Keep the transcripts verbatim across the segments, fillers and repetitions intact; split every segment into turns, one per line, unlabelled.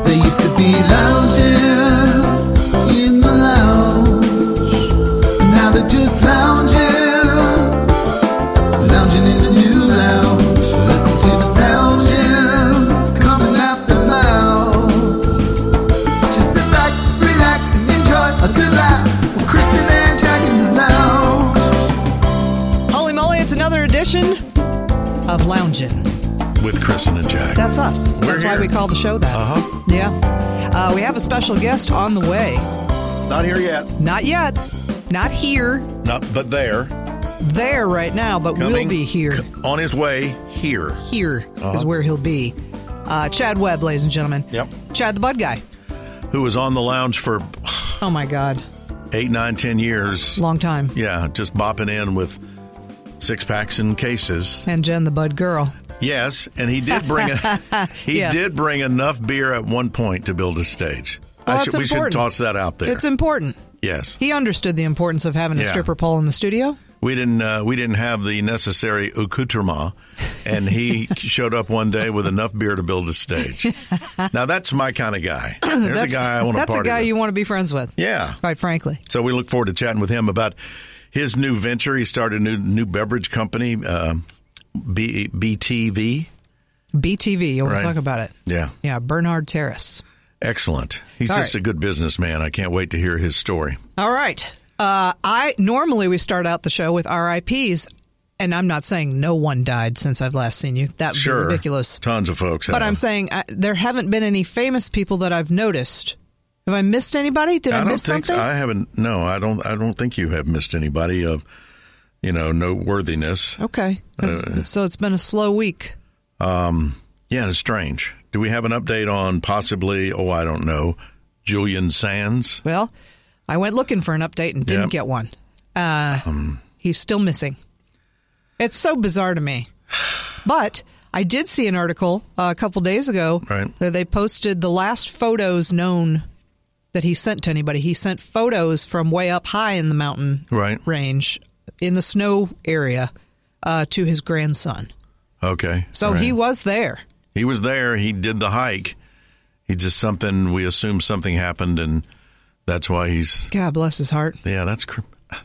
They used to be lounging in the lounge. Now they're just lounging, lounging in a new lounge. Listen to the sounds coming out their mouths. Just sit back, relax, and enjoy a good laugh with Kristen and Jack in the lounge.
Holy moly, it's another edition of Loungin'.
With Kristen and Jack.
That's us.
We're
That's
here.
why we call the show that.
Uh-huh.
Yeah. Uh, we have a special guest on the way.
Not here yet.
Not yet. Not here.
Not, but there.
There right now, but
Coming,
will be here.
On his way here.
Here
Uh-huh.
is where he'll be. Uh, Chad Webb, ladies and gentlemen.
Yep.
Chad the Bud Guy.
Who was on the lounge for
Oh, my God.
eight, nine, ten years.
Long time.
Yeah, just bopping in with six packs and cases.
And Jen the Bud Girl.
Yes, and he did bring a, he
Yeah.
did bring enough beer at one point to build a stage.
Well,
I
that's
should, we should
important.
toss that out there.
It's important.
Yes,
He understood the importance of having a
Yeah.
stripper pole in the studio.
we didn't uh, we didn't have the necessary accoutrement, and he showed up one day with enough beer to build a stage. Now that's my kind of guy. There's
that's
a guy I want to
That's
party
a guy
with.
you want to be friends with.
Yeah.
Quite frankly.
So we look forward to chatting with him about his new venture. He started a new new beverage company, uh, B, BTV.
B T V. You want
Right.
to talk about it?
Yeah.
Yeah. Bernard Terrace.
Excellent. He's
All
just
right.
a good businessman. I can't wait to hear his story.
All right. Uh, I normally we start out the show with R I Ps, and I'm not saying no one died since I've last seen you. That would
Sure.
be ridiculous.
Tons of folks
But
have.
I'm saying uh, there haven't been any famous people that I've noticed. Have I missed anybody? Did I,
I don't
miss
think
something?
so. I haven't. No, I don't. I don't think you have missed anybody of, you know, noteworthiness.
Okay. 'Cause-
Uh,
so it's been a slow week.
Um, yeah, it's strange. Do we have an update on possibly? Oh, I don't know. Julian Sands.
Well, I went looking for an update and didn't
Yep.
get one. Uh,
Um,
he's still missing. It's so bizarre to me. But I did see an article uh, a couple days ago
Right.
that they posted the last photos known that he sent to anybody. He sent photos from way up high in the mountain
Right.
range in the snow area uh, to his grandson.
Okay.
So
Right.
he was there.
He was there. He did the hike. He just something. We assume something happened, and that's why he's.
God bless his heart.
Yeah, that's. cr-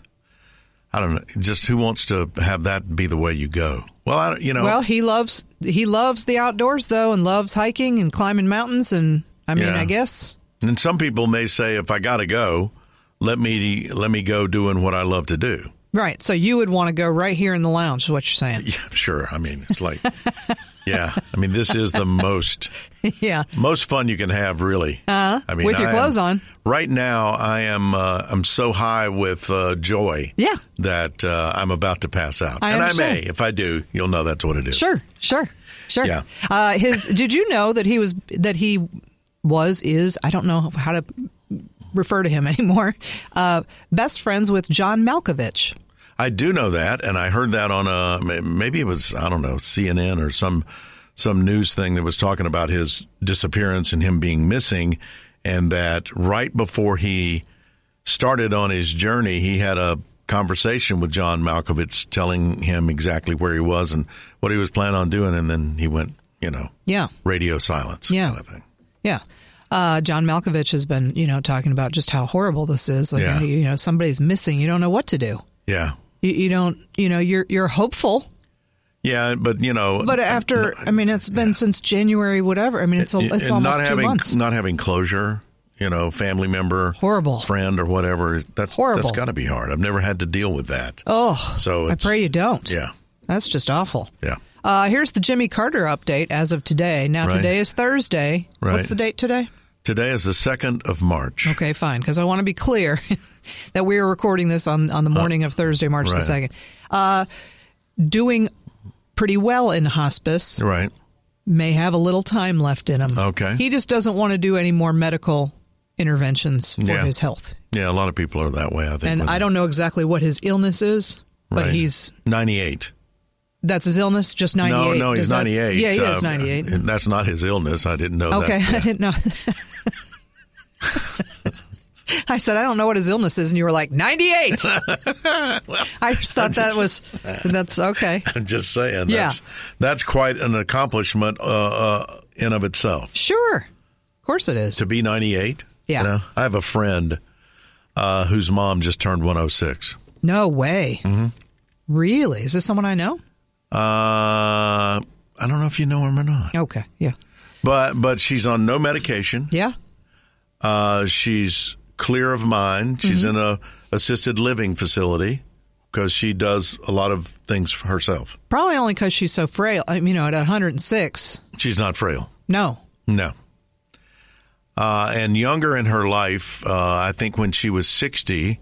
I don't know. Just who wants to have that be the way you go? Well, I, you know.
Well, he loves he loves the outdoors though, and loves hiking and climbing mountains. And I mean,
Yeah.
I guess
And some people may say, if I got to go, let me let me go doing what I love to do.
right. So you would want to go right here in the lounge, is what you're saying?
Yeah, sure. I mean, it's like, yeah. I mean, this is the most
Yeah.
most fun you can have, really.
Uh,
I mean,
with your
I am-
clothes on.
Right now, I am uh, I'm so high with uh, joy.
Yeah.
That uh, I'm about to pass out,
I
and
understand.
I may. If I do, you'll know that's what it is.
Sure. Sure. Sure.
Yeah.
Uh, his. Did you know that he was that he was is I don't know how to refer to him anymore. Uh, best friends with John Malkovich.
I do know that, and I heard that on a maybe it was I don't know C N N or some some news thing that was talking about his disappearance and him being missing, and that right before he started on his journey, he had a conversation with John Malkovich, telling him exactly where he was and what he was planning on doing, and then he went, you know,
Yeah.
radio silence,
Yeah.
kind of thing.
Yeah. Uh, John Malkovich has been, you know, talking about just how horrible this is. Like,
Yeah.
you know, somebody's missing. You don't know what to do.
Yeah,
You, you don't, you know, you're you're hopeful.
yeah, but you know,
But after, I mean, it's been since January, whatever. I mean, it's a, it's
and
almost
not
two
having
months.
not having closure, you know, family member,
Horrible.
friend or whatever. That's
Horrible.
That's got to be hard. I've never had to deal with that.
Oh,
So
I
it's-
pray you don't.
Yeah,
That's just awful.
yeah.
Uh, here's the Jimmy Carter update as of today. Now,
Right.
today is Thursday.
Right.
What's the date today?
Today is the second of March.
Okay, fine, because I want to be clear that we are recording this on, on the morning of Thursday, March the
right.
second. Uh, doing pretty well in hospice.
Right.
May have a little time left in him.
Okay.
He just doesn't want to do any more medical interventions for
Yeah.
his health.
Yeah, a lot of people are that way, I think.
And
with
I
it.
don't know exactly what his illness is, but
Right.
he's
ninety-eight.
that's his illness, just ninety-eight.
No, no, he's
Does that-
ninety-eight.
Yeah, he is
Um,
ninety-eight.
That's not his illness. I didn't know
Okay,
that.
I didn't know. I said, I don't know what his illness is, and you were like, ninety-eight. I just thought that was, that's okay.
I'm just saying.
Yeah.
That's, that's quite an accomplishment uh, uh, in of itself.
Sure. Of course it is.
To be ninety-eight?
Yeah.
You know, I have a friend uh, whose mom just turned one oh six.
No way.
Mm-hmm.
Really? Is this someone I know?
Uh, I don't know if you know him or not.
Okay. Yeah.
But but she's on no medication.
Yeah.
Uh, she's clear of mind. She's
Mm-hmm.
in a assisted living facility because she does a lot of things for herself.
Probably only because she's so frail. I mean, you know, at one hundred six.
She's not frail.
No.
No. Uh, and younger in her life, uh, I think when she was sixty,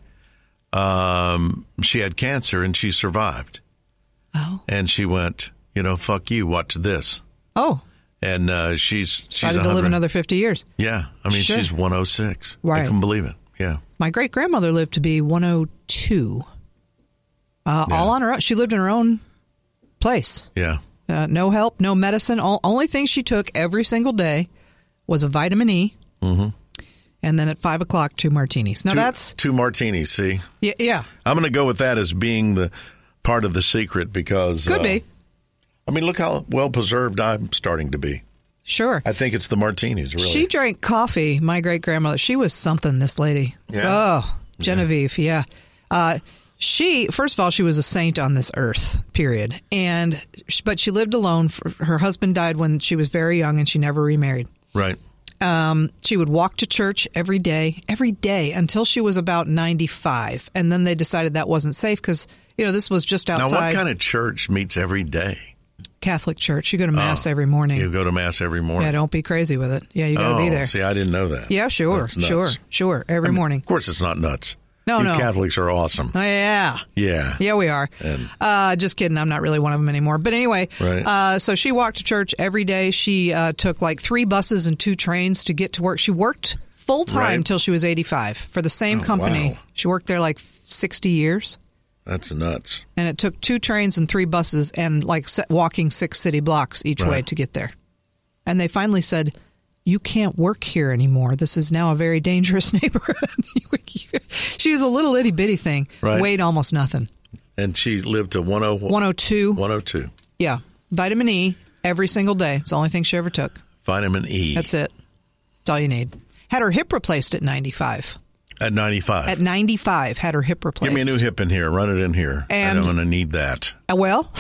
um, she had cancer and she survived.
Oh.
And she went, you know, fuck you, watch this.
Oh.
And uh, she's she's
Decided to live
one hundred
another fifty years.
Yeah. I mean,
Sure.
she's one oh six.
Right.
I can believe it. Yeah.
My great grandmother lived to be one oh two. Uh,
Yeah.
All on her own. She lived in her own place.
Yeah.
Uh, no help, no medicine. All, only thing she took every single day was a vitamin E.
Mm-hmm.
And then at five o'clock, two martinis. Now
two,
that's
two martinis, see?
yeah, yeah.
I'm going to go with that as being the part of the secret because...
Could
uh,
be.
I mean, look how well-preserved I'm starting to be.
Sure.
I think it's the martinis, really.
She drank coffee, my great grandmother. She was something, this lady.
Yeah.
Oh, Genevieve, yeah. Uh, she, first of all, she was a saint on this earth, period. And but she lived alone. For, her husband died when she was very young, and she never remarried.
Right.
Um, she would walk to church every day, every day until she was about ninety-five. And then they decided that wasn't safe because, you know, this was just outside.
Now, what kind of church meets every day?
Catholic church. You go to Mass
Oh,
every morning.
You go to Mass every morning?
Yeah, don't be crazy with it. Yeah, you got to
oh,
be there.
see, I didn't know that.
Yeah, sure,
That's nuts.
sure, sure. Every
I mean,
morning.
Of course it's not nuts.
No,
you
no.
Catholics are awesome.
Oh, yeah.
Yeah.
Yeah, we are.
And-
uh, just kidding. I'm not really one of them anymore. But anyway,
Right.
uh, so she walked to church every day. She uh, took like three buses and two trains to get to work. She worked full time
Right.
until she was eighty-five for the same
Oh,
company.
wow.
She worked there like sixty years.
That's nuts.
And it took two trains and three buses and like se- walking six city blocks each way
Right.
to get there. And they finally said, you can't work here anymore. This is now a very dangerous neighborhood. She was a little itty bitty thing.
Right.
Weighed almost nothing.
And she lived to one oh one.
one oh two.
one oh two.
Yeah. Vitamin E every single day. It's the only thing she ever took.
Vitamin E.
That's it. That's all you need. Had her hip replaced at ninety-five.
At ninety-five.
At ninety-five, had her hip replaced.
Give me a new hip in here. Run it in here.
And-
I'm going to need that.
Uh, Well,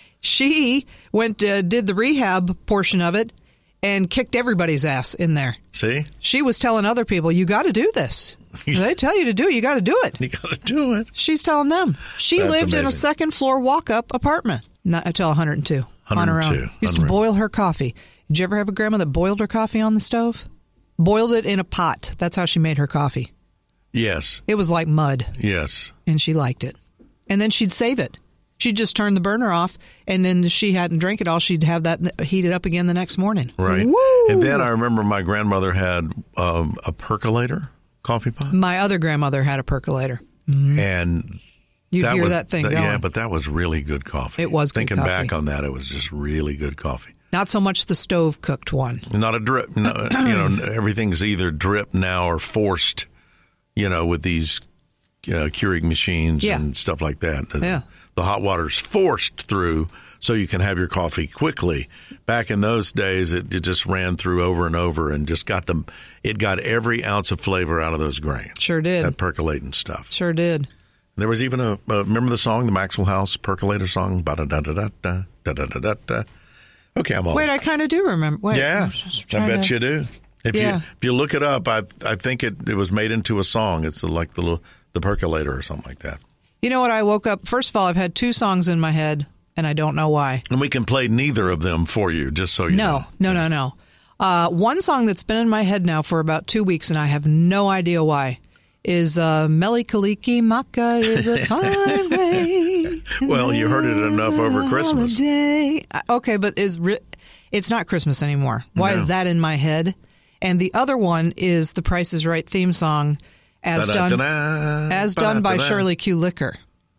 she went uh, did the rehab portion of it and kicked everybody's ass in there.
See?
She was telling other people, you got to do this. They tell you to do it, you got to do it.
You got to do it.
She's telling them. She
That's
lived in a
amazing.
second floor walk-up apartment not until one oh two on her
one oh two.
own. Used to
Unreal.
boil her coffee. Did you ever have a grandma that boiled her coffee on the stove? Boiled it in a pot. That's how she made her coffee.
Yes.
It was like mud,
Yes.
and she liked it. And then she'd save it. She'd just turn the burner off, and then if she hadn't drank it all, she'd have that heated up again the next morning.
Right.
Woo!
And then I remember my grandmother had um, a percolator coffee pot.
My other grandmother had a percolator.
And
You'd
that
hear
was,
that thing
th-
going.
Yeah, but that was really good coffee.
It was good
Thinking
coffee.
back on that, it was just really good coffee.
Not so much the stove cooked one.
Not a drip. No, you know, everything's either drip now or forced, you know, with these uh, Keurig machines
Yeah.
and stuff like that. The-
Yeah.
The hot water's forced through so you can have your coffee quickly. Back in those days, it, it just ran through over and over and just got them. It got every ounce of flavor out of those grains.
Sure did.
That percolating stuff.
Sure did.
There was even a, uh, remember the song, the Maxwell House percolator song? Ba-da-da-da-da-da, da-da-da-da-da. Okay, I'm old.
Wait, I kind of do remember. Wait,
Yeah,
I'm just
I
trying
bet
to-
you do. If
Yeah.
you if you look it up, I I think it, it was made into a song. It's like the little, the percolator or something like that.
You know what? I woke up. First of all, I've had two songs in my head, and I don't know why.
And we can play neither of them for you, just so you know.
No, no, no, no. Uh, one song that's been in my head now for about two weeks, and I have no idea why, is uh, Mele Kaliki Maka is a fine way.
Well, you heard it enough over Christmas.
Holiday. Uh, Okay, but is ri- it's not Christmas anymore. Why
No.
is that in my head? And the other one is the Price is Right theme song, as done
Ba-da-da-da,
as done by
ba-da-da-da.
Shirley Q. Liquor.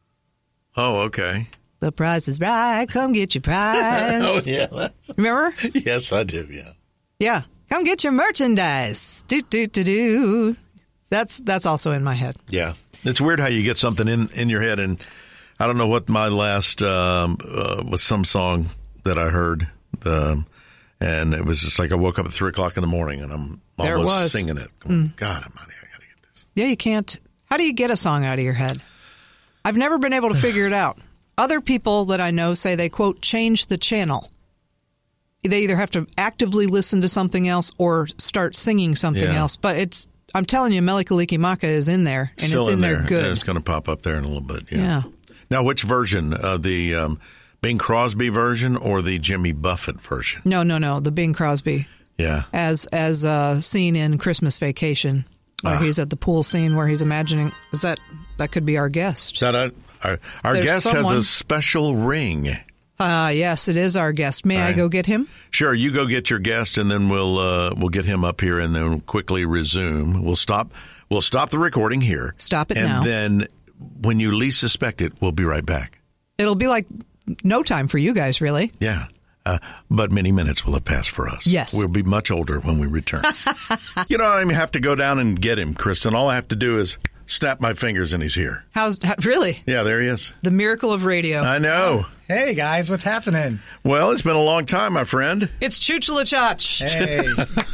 Oh, okay.
The price is right. Come get your prize.
Oh, yeah.
Remember?
Yes, I do, yeah.
Yeah. Come get your merchandise. Do, do, do, do. That's, that's also in my head.
Yeah. It's weird how you get something in, in your head, and I don't know what my last um, uh, was some song that I heard. Um, And it was just like I woke up at three o'clock in the morning, and I'm
There it
almost
was.
singing it. Going, God Almighty, I got to get this.
Yeah, you can't. How do you get a song out of your head? I've never been able to figure it out. Other people that I know say they, quote, change the channel. They either have to actively listen to something else or start singing something
Yeah.
else. But it's, I'm telling you, Mele Kalikimaka is in there, and
Still
it's in, there,
Yeah,
good.
it's going to pop up there in a little bit. Yeah.
Yeah.
Now, which version? Uh, the um, Bing Crosby version or the Jimmy Buffett version?
No, no, no, the Bing Crosby,
Yeah.
as as uh, seen in Christmas Vacation, where
Ah.
he's at the pool scene where he's imagining. Is that that could be our guest?
Is that a, our our
There's
guest has
someone-
a special ring.
Ah, yes, it is our guest. May I
right.
go get him?
Sure, you go get your guest, and then we'll uh, we'll get him up here, and then quickly resume. We'll stop. We'll stop the recording here.
Stop it
and
now.
And then, when you least suspect it, we'll be right back.
It'll be like no time for you guys, really.
Yeah. Uh, but many minutes will have passed for us.
Yes.
We'll be much older when we return. You don't even have to go down and get him, Kristen. All I have to do is snap my fingers and he's here.
How's how, really
Yeah, there he is.
the miracle of radio?
I know.
Hey guys, what's happening?
Well, it's been a long time, my friend.
It's Chuchulachach.
Hey,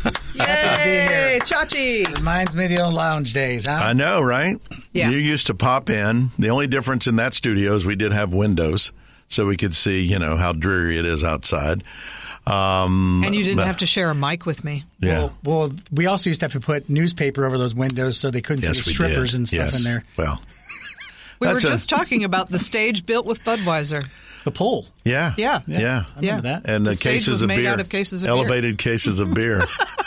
Yay, Chachi.
reminds me of the old lounge days, huh?
I know, right?
Yeah.
You used to pop in. The only difference in that studio is we did have windows, so we could see, you know, how dreary it is outside. Um,
And you didn't
but-
have to share a mic with me.
Yeah.
Well, well, we also used to have to put newspaper over those windows so they couldn't
yes,
see the
we
strippers
did.
and stuff
yes.
in there.
Well,
We
That's
were
a-
just talking about the stage built with Budweiser.
The pole.
yeah.
Yeah.
Yeah.
I remember
Yeah.
that.
And
The
the
stage
cases
was
of
made
beer.
out of cases of beer.
Elevated cases of beer.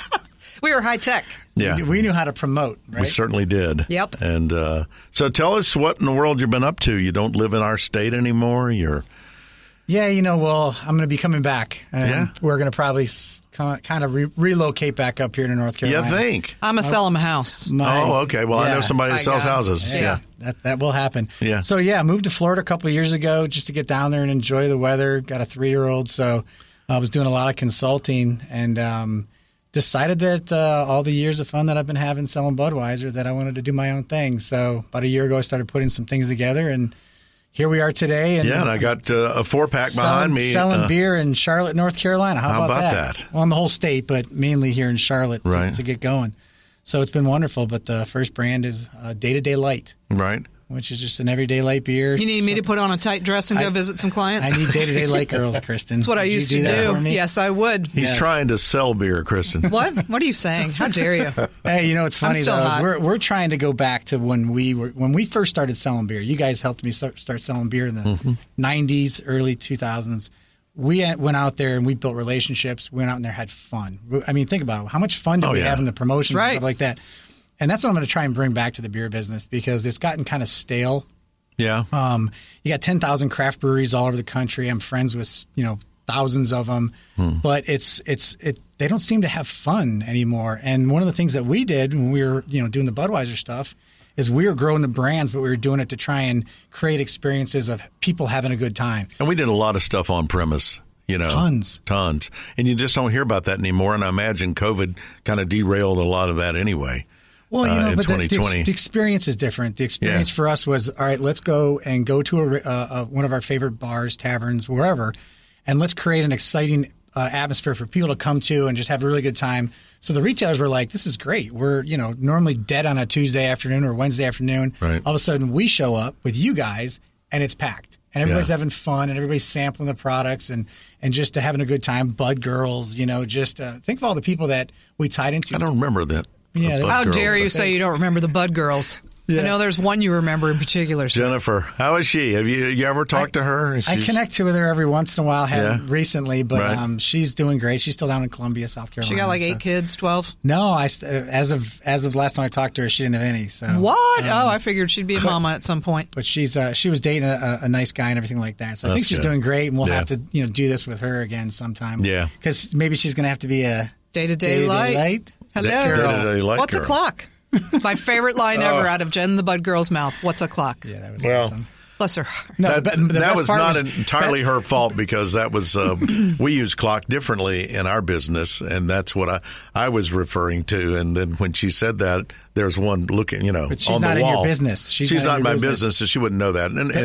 We were high tech.
Yeah.
We, we knew how to promote, right?
We certainly did.
Yep.
And uh, so tell us what in the world you've been up to. You don't live in our state anymore. You're
Yeah, you know, well, I'm going to be coming back. And
Yeah.
we're going to probably s- kind of- kind of re- relocate back up here to North
you
Carolina.
think?
I'm a sell him a house.
My-
oh, okay. Well, I know
yeah.
somebody who
I
sells
got it.
houses.
Yeah,
Yeah.
that that will happen.
Yeah.
So yeah, moved to Florida a couple of years ago just to get down there and enjoy the weather. Got a three year old, so I was doing a lot of consulting and um, decided that uh, all the years of fun that I've been having selling Budweiser, that I wanted to do my own thing. So about a year ago, I started putting some things together, and here we are today. And
Yeah, and I got uh, a four pack
selling,
behind me.
selling
uh,
beer in Charlotte, North Carolina. How,
How
about,
about
that?
that?
Well, in the whole state, but mainly here in Charlotte to-
Right.
to, get going. So it's been wonderful. But the first brand is uh, Day to Day Light,
Right.
which is just an everyday light beer.
You need me to put on a tight dress and go
I-
visit some clients?
I need Day to Day Light girls, Kristen.
That's what I
Would you
used to
that
do.
for me?
Yes, I would.
He's
Yes.
trying to sell beer, Kristen.
What? What are you saying? How dare you?
Hey, you know what's
I'm
funny
still
though? is
hot.
We're we're trying to go back to when we were when we first started selling beer. You guys helped me start, start selling beer in the
Mm-hmm.
nineties, early two thousands. We went- went out there and we built relationships. We went out in there, had fun. I mean, think about it. How much fun did
Oh,
we
yeah.
have in the promotions
Right.
and stuff like that? And that's what I'm going to try and bring back to the beer business because it's gotten kind of stale.
Yeah.
Um, you got ten thousand craft breweries all over the country. I'm friends with, you know, thousands of them, but it's, it's, it, they don't seem to have fun anymore. And one of the things that we did when we were, you know, doing the Budweiser stuff is we were growing the brands, but we were doing it to try and create experiences of people having a good time.
And we did a lot of stuff on premise, you know.
Tons.
Tons. And you just don't hear about that anymore. And I imagine COVID kind of derailed a lot of that anyway.
Well, you
uh,
know,
in
but the, the,
twenty twenty.
ex- the experience is different. The experience
Yeah.
for us was, all right, let's go and go to a, uh, uh, one of our favorite bars, taverns, wherever, and let's create an exciting uh, atmosphere for people to come to and just have a really good time. So the retailers were like, this is great. We're, you know, normally dead on a Tuesday afternoon or Wednesday afternoon.
Right.
All of a sudden we show up with you guys and it's packed. And everybody's
Yeah.
having fun and everybody's sampling the products and, and just having a good time. Bud girls, you know, just uh, think of all the people that we tied into.
I don't remember that.
Yeah,
the Bud
How
Girl,
dare you
but-
say you don't remember the Bud Girls?
Yeah.
I know there's one you remember in particular. sir.
Jennifer, how is she? Have you you ever talked to her?
I
She's-
connect to her every once in a while. Have
Yeah.
recently, but
Right.
um, she's doing great. She's still down in Columbia, South Carolina.
She got like
so-
eight kids, twelve.
No, I st- as of as of last time I talked to her, she didn't have any. So
What?
um,
Oh, I figured she'd be a mama at some point.
But she's uh, she was dating a, a nice guy and everything like that. So I think
That's
she's
good.
doing great, and we'll
Yeah.
have to you know do this with her again sometime.
Yeah.
because maybe she's going to have to be a
Day to day
day-to-day
light.
light.
Hello.
Day-to-day light
What's
girl.
a clock? My favorite line
Oh.
ever out of Jen the Bud Girl's mouth. What's a clock?
Yeah, that was
Well,
awesome.
Bless her heart.
No,
that
the be- the
that
best
was
part
not
was-
entirely
that-
her fault because that was uh, we use clock differently in our business, and that's what I I was referring to. And then when she said that, there's one looking, you know,
But she's
on
not
the
in your
wall.
business. She's
She's,
not
not
in
in my
your
business.
business.
so she wouldn't know that. And and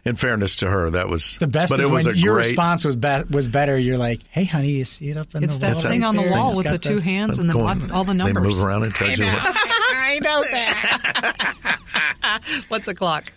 in fairness to her, that was
The best
but
is
it was
when
a
your
great,
response was be- was better. You're like, "Hey, honey, you see it up in
It's
the
that
wall
thing
right
on the
there?
wall
It's
with
got
the two hands and then
Going-
all the
They
numbers.
move around and touch you.
I know that.
What's o'clock?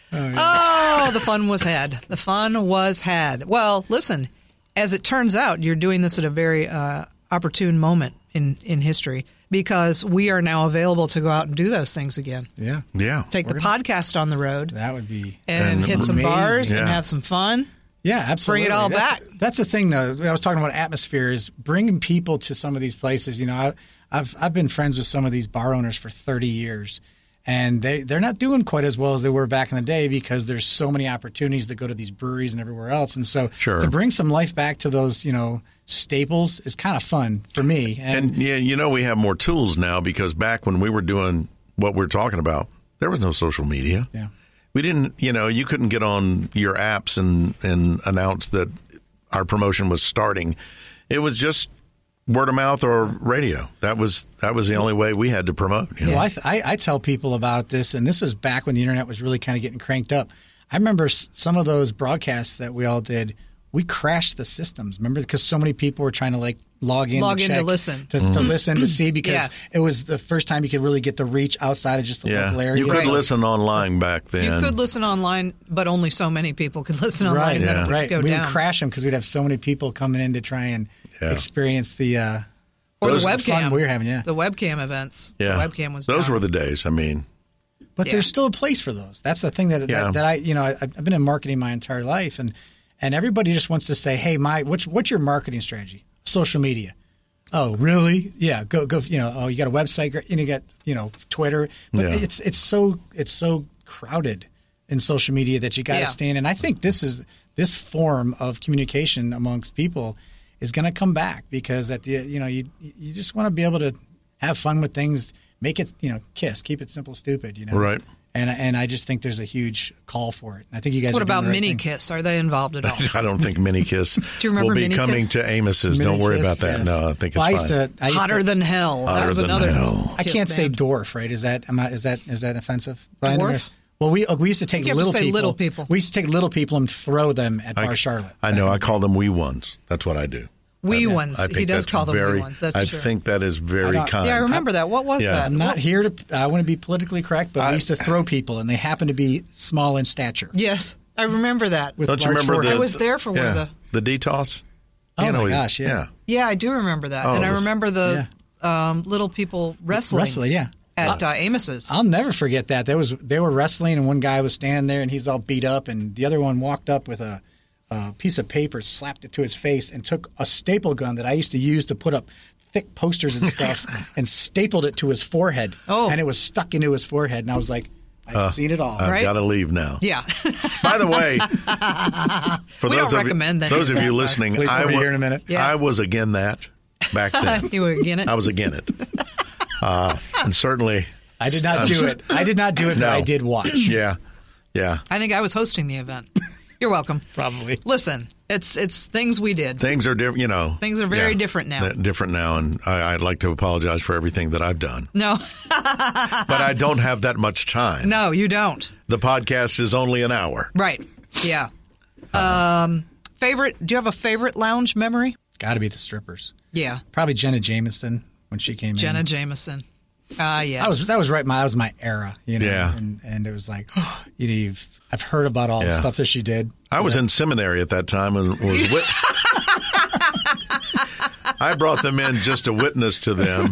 Oh, the fun was had. The fun was had. Well, listen, as it turns out, you're doing this at a very uh, opportune moment in, in history because we are now available to go out and do those things again.
Yeah,
Yeah.
Take the podcast on the road
that would be.
and,
And
hit some
amazing.
bars and
Yeah.
have some fun.
Yeah, absolutely.
Bring it all
that's,
back.
That's the thing, though. I was talking about atmosphere is bringing people to some of these places. You know, I, I've I've been friends with some of these bar owners for thirty years, and they they're not doing quite as well as they were back in the day because there's so many opportunities to go to these breweries and everywhere else. And so
Sure.
to bring some life back to those, you know, staples is kind of fun for me. And,
And yeah, you know, we have more tools now because back when we were doing what we're talking about, there was no social media.
yeah.
We didn't, you know, you couldn't get on your apps and, and announce that our promotion was starting. It was just word of mouth or radio. That was that was the only way we had to promote. You know?
Well, I, th- I, I tell people about this, and this is back when the internet was really kind of getting cranked up. I remember s- some of those broadcasts that we all did. We crashed the systems. Remember, because so many people were trying to like log in,
Log
to
in to
check,
listen.
to, to listen to see because
Yeah.
it was the first time you could really get the reach outside of just the
Yeah,
local area.
you could
So-
listen online back then.
You could listen online, but only so many people could listen online.
Right,
and then it would
right.
go
we
down.
would crash them because we'd have so many people coming in to try and
Yeah.
experience the uh,
Or
Those-
the
the
webcam.
fun we were having, yeah.
The webcam events.
Yeah,
The webcam was
those
down.
were the days. I mean,
But
Yeah.
there's still a place for those. That's the thing that,
Yeah.
that that I you know I, I've been in marketing my entire life, and and everybody just wants to say, hey, my what's what's your marketing strategy? Social media. Oh, really? Yeah, go go. You know, oh, you got a website, and you got you know Twitter, but
Yeah.
it's it's so it's so crowded in social media that you got to
Yeah.
stand. And I think this is this form of communication amongst people is going to come back because at the you know you you just want to be able to have fun with things, make it you know kiss, keep it simple, stupid, you know.
Right.
And and I just think there's a huge call for it. I think you guys.
What
are doing
about
the right
Mini
thing.
Kiss? Are they involved at all?
I don't think Mini Kiss
you remember
will be
Mini
coming
Kiss?
to Amos's.
Mini
Don't worry
Kiss,
about that.
yes.
No, I think it's
well, I
fine.
used to, I used
Hotter
to,
than hell.
Hotter
that was
than
another.
hell.
I
Kiss
can't say
band.
dwarf, right? Is that am I, is that is that offensive? But I
Dwarf?
never- well, we we used to take
You have to
little
say
people.
little people.
We used to take little people and throw them at
I,
Bar Charlotte.
I know. I call them wee ones. That's what I do.
Wee
I-
ones.
I think
He does
that's
call them
very,
wee ones. That's
I
true.
think that is very
I don't-
kind.
Yeah, I remember that. What was
Yeah.
that?
I'm not
What-
here to. I want to be politically correct, but
I-
we used to throw people, and they happen to be small in stature.
Yes, I remember that.
With
Don't you
large
remember the?
I
foreheads.
was there for one
yeah,
of the.
the D T O S.
Oh
You
my
know,
gosh, yeah.
Yeah, I do remember that,
Oh,
and
it
I
was-
remember the um, little people wrestling.
Wrestling, yeah.
At uh, Amos's.
I'll never forget that. There was they were wrestling, and one guy was standing there, and he's all beat up, and the other one walked up with a, a piece of paper, slapped it to his face, and took a staple gun that I used to use to put up thick posters and stuff, and stapled it to his forehead.
Oh.
And it was stuck into his forehead, and I was like, I've seen it all.
I've
Right?
got to leave now.
Yeah.
By the way, for
We
those
don't
of
recommend
you,
any
those
of
of
that,
you
Mark.
listening,
Wait till
I
we
wa-
hear in a minute.
Yeah.
I was again that back then.
You were again it?
I was again it, uh, and certainly
I did not do it. I did not do it,
No.
but I did watch.
Yeah, yeah.
I think I was hosting the event. You're welcome.
Probably.
Listen, it's it's things we did.
Things are different. You know,
Things are very different now.
They're different now, and I, I'd like to apologize for everything that I've done,
No,
but I don't have that much time.
no, you don't.
The podcast is only an hour.
Right. Yeah. Um, favorite? Do you have a favorite lounge memory?
Got to be the strippers.
Yeah.
Probably Jenna Jameson when she came
Jenna
in.
Jameson. Ah, yes.
That was that was right. My that was my era, you know.
Yeah.
And and it was like, you know, you've, I've heard about all the
Yeah.
stuff that she did.
I was in seminary at that time and was wit- I brought them in just to witness to them.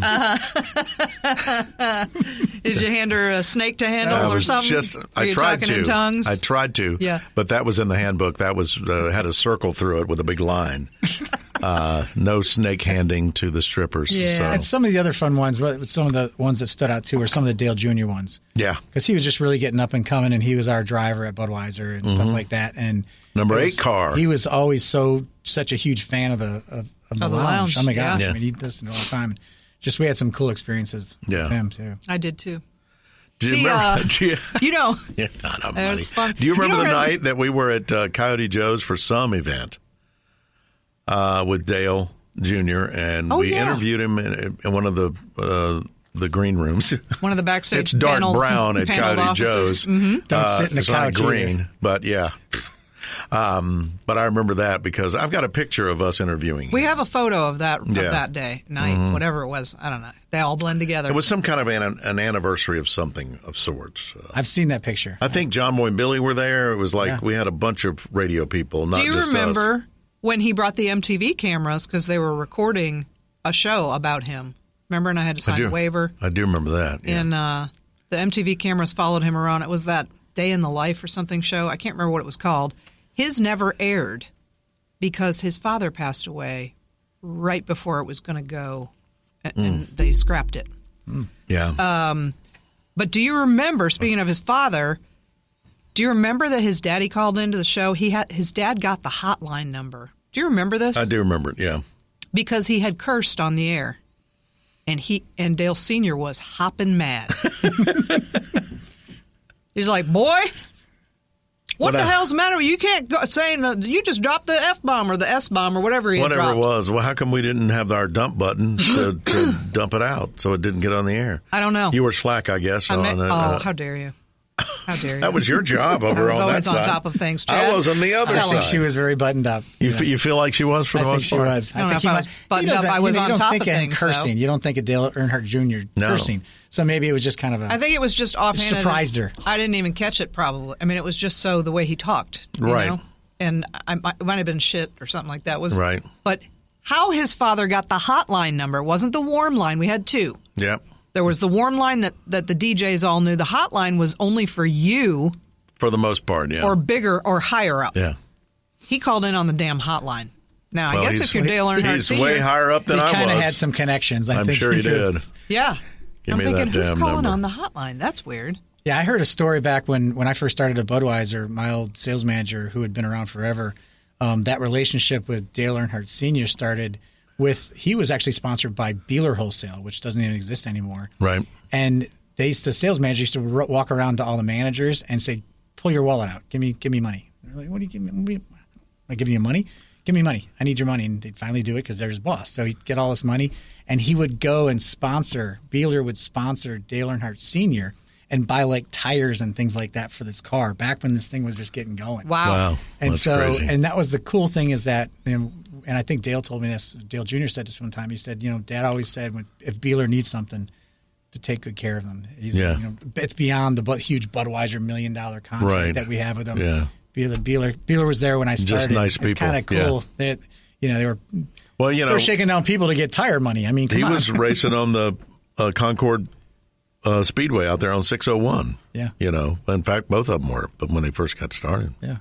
Did you hand her a snake to handle
I
or
was
something?
just
Were
I
you
tried
talking
to.
in tongues?
I tried to.
Yeah.
But that was in the handbook. That was uh, had a circle through it with a big line. Uh, no snake handing to the strippers.
Yeah.
So,
And some of the other fun ones, but some of the ones that stood out too, were some of the Dale Junior ones.
yeah.
Because he was just really getting up and coming, and he was our driver at Budweiser and stuff like that. And
Mm-hmm. Number
it
eight
was-
car.
He was always so such a huge fan of the of, of the,
Of the
lounge.
lounge,
Oh my
yeah.
gosh!
Yeah.
I mean, he listened all the time. And just we had some cool experiences
Yeah.
with him too.
I did too.
Do you
The,
remember?
uh,
do you,
You know,
yeah, not a
Uh,
money.
it's fun.
Do you remember
You
the
know,
night that we were at uh, Coyote Joe's for some event uh, with Dale Junior and
Oh,
we
yeah.
interviewed him in, in one of the uh, the green rooms.
One of the backstage
It's dark
panel-
brown at
paneled
Coyote
offices.
Joe's.
Mm-hmm.
Don't
Uh,
sit in the
it's not
couch either.
green, but yeah. Um, but I remember that because I've got a picture of us interviewing
We
him.
have a photo of that of
Yeah.
that day, night, whatever it was. I don't know. They all blend together.
It was some kind of an, an anniversary of something of sorts. Uh,
I've seen that picture.
I think John Boy and Billy were there. It was like
Yeah.
we had a bunch of radio people, not
Do you
just
remember
us.
when he brought the M T V cameras because they were recording a show about him? Remember, and I had to
I
sign
do.
a waiver.
I do remember that. Yeah.
And uh, the M T V cameras followed him around. It was that Day in the Life or something show. I can't remember what it was called. His never aired because his father passed away right before it was going to go, and, and they scrapped it.
yeah.
But do you remember, speaking of his father, do you remember that his daddy called into the show? He had his dad got the hotline number. Do you remember this?
I do remember it. Yeah.
Because he had cursed on the air, and he and Dale Senior was hopping mad. He's like, "Boy, what
What
the
I-
hell's the matter with you? You can't go saying uh, you just dropped the F bomb or the S bomb or whatever he had
Whatever
dropped."
it was. Well, how come we didn't have our dump button to, to dump it out so it didn't get on the air?
I don't know.
You were slack, I guess.
I
on
meant,
it,
oh,
uh,
how dare you? How dare you?
that was your job
I
over
was
on
always
that
on
side.
top of things,
I
Chad.
was on the other
I
side.
think she was very buttoned up.
You,
know.
f- you feel like she was for the
I think
most
she
part?
was.
I don't know
think
if
he
I
was.
was buttoned
he
up.
doesn't-
I was
you know,
on
you don't
top
think
of
it in
things, though.
cursing. You don't think of Dale Earnhardt Junior
No.
cursing. So maybe it was just kind of a.
I think it was just offhanded.
Surprised her.
I didn't even catch it. Probably. I mean, it was just so the way he talked. You
Right.
Know? And I, I, it might have been shit or something like that. Was
Right.
But how his father got the hotline number it wasn't the warm line. We had two.
Yep.
There was the warm line that, that the D Js all knew. The hotline was only for you
For the most part, yeah.
or bigger or higher up.
yeah.
He called in on the damn hotline. Now,
Well,
I guess
he's-
if you're Dale Earnhardt
He's
Senior
way higher up than
he
I
kind of
was.
had some connections. I
I'm
think.
sure he did.
Yeah.
Give
I'm
me
thinking,
that
who's
damn
calling
number.
on the hotline? That's weird.
Yeah, I heard a story back when, when I first started at Budweiser, my old sales manager who had been around forever, um, that relationship with Dale Earnhardt Senior started with, he was actually sponsored by Beeler Wholesale, which doesn't even exist anymore.
Right.
And they used, the sales manager used to ro- walk around to all the managers and say, pull your wallet out. Give me give me money. They're like, what do you give me? What do you, I give you money? Give me money. I need your money. And they'd finally do it because they're his boss. So he'd get all this money. And he would go and sponsor, Beeler would sponsor Dale Earnhardt Senior and buy like tires and things like that for this car back when this thing was just getting going.
Wow.
Wow.
And
That's
so,
crazy.
and that was the cool thing is that, you know, and I think Dale told me this, Dale Junior said this one time. He said, you know, Dad always said when, if Beeler needs something, to take good care of them. He's,
Yeah.
you know, it's beyond the bu- huge Budweiser million dollar contract
Right.
that we have with them.
Yeah.
Beeler, Beeler, Beeler was there when I started.
nice
It's
people.
kind of cool. They, you know, they were
Well, you
they
know,
were shaking down people to get tire money. I mean, come
he
on.
was racing on the uh, Concord uh, Speedway out there on six oh one.
Yeah.
You know, in fact, both of them were, but when they first got started.
Yeah.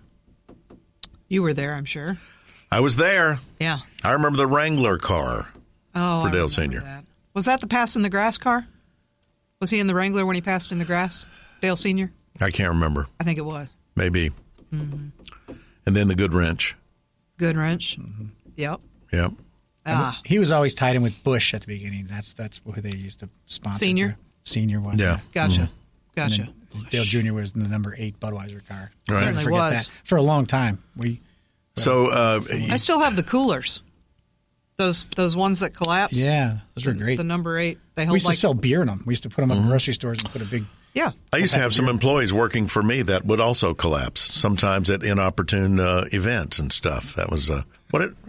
You were there, I'm sure.
I was there.
Yeah.
I remember the Wrangler car.
Oh,
For
I
Dale
remember
Senior.
that. Was that the pass in the grass car? Was he in the Wrangler when he passed in the grass? Dale Senior?
I can't remember.
I think it was.
Maybe.
Mm-hmm.
And then the Good Wrench.
Good wrench.
Mm-hmm.
Yep.
Yep.
Ah,
He was always tied in with Bush at the beginning. That's that's who they used to sponsor.
Senior?
through. Senior was.
Yeah.
gotcha.
And
Gotcha.
then Dale Junior was in the number eight Budweiser car.
Right.
Never
Certainly
forget
was.
that. For a long time. We
So, uh,
I still have the coolers. Those those ones that collapse.
Yeah, those were
The-
great.
The number eight. They
we
hold
used
like
to sell beer in them. We used to put them
Mm-hmm.
in grocery stores and put a big.
yeah.
I used to have some employees working for me that would also collapse sometimes at inopportune uh, events and stuff. That was uh, what it.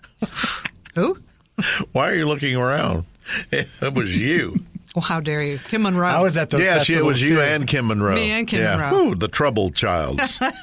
Who?
Why are you looking around? It was you.
Well, how dare you, Kim Monroe?
I was at those.
Yeah, she, it was
festivals,
you
too.
and Kim Monroe.
Me and Kim
yeah.
Monroe.
Ooh, the troubled child.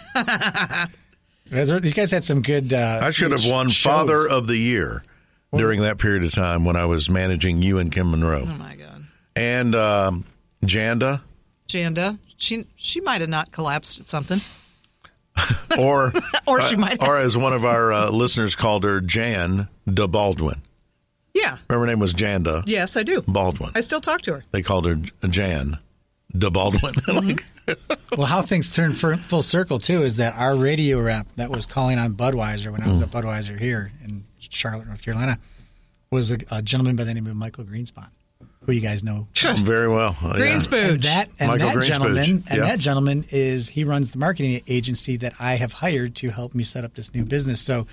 You guys had some good. Uh,
I should have
good
won
shows.
Father of the Year during that period of time when I was managing you and Kim Monroe.
Oh my God.
And um, Janda,
Janda. She she might have not collapsed at something.
or
Or she might have.
or as one of our uh, listeners called her, Jan de Baldwin.
Yeah.
Remember her name was Janda
Yes, I do.
Baldwin.
I still talk to her.
They called her Jan de Baldwin. Like,
Well, how things turned for, full circle too is that our radio rep that was calling on Budweiser when I was at Budweiser here in Charlotte, North Carolina, was a, a gentleman by the name of Michael Greenspan, who you guys know.
very well. Uh,
Green
yeah.
spoon.
And that and
Michael
that
Greenspooch,
gentleman and
yeah.
that gentleman is he runs the marketing agency that I have hired to help me set up this new business. So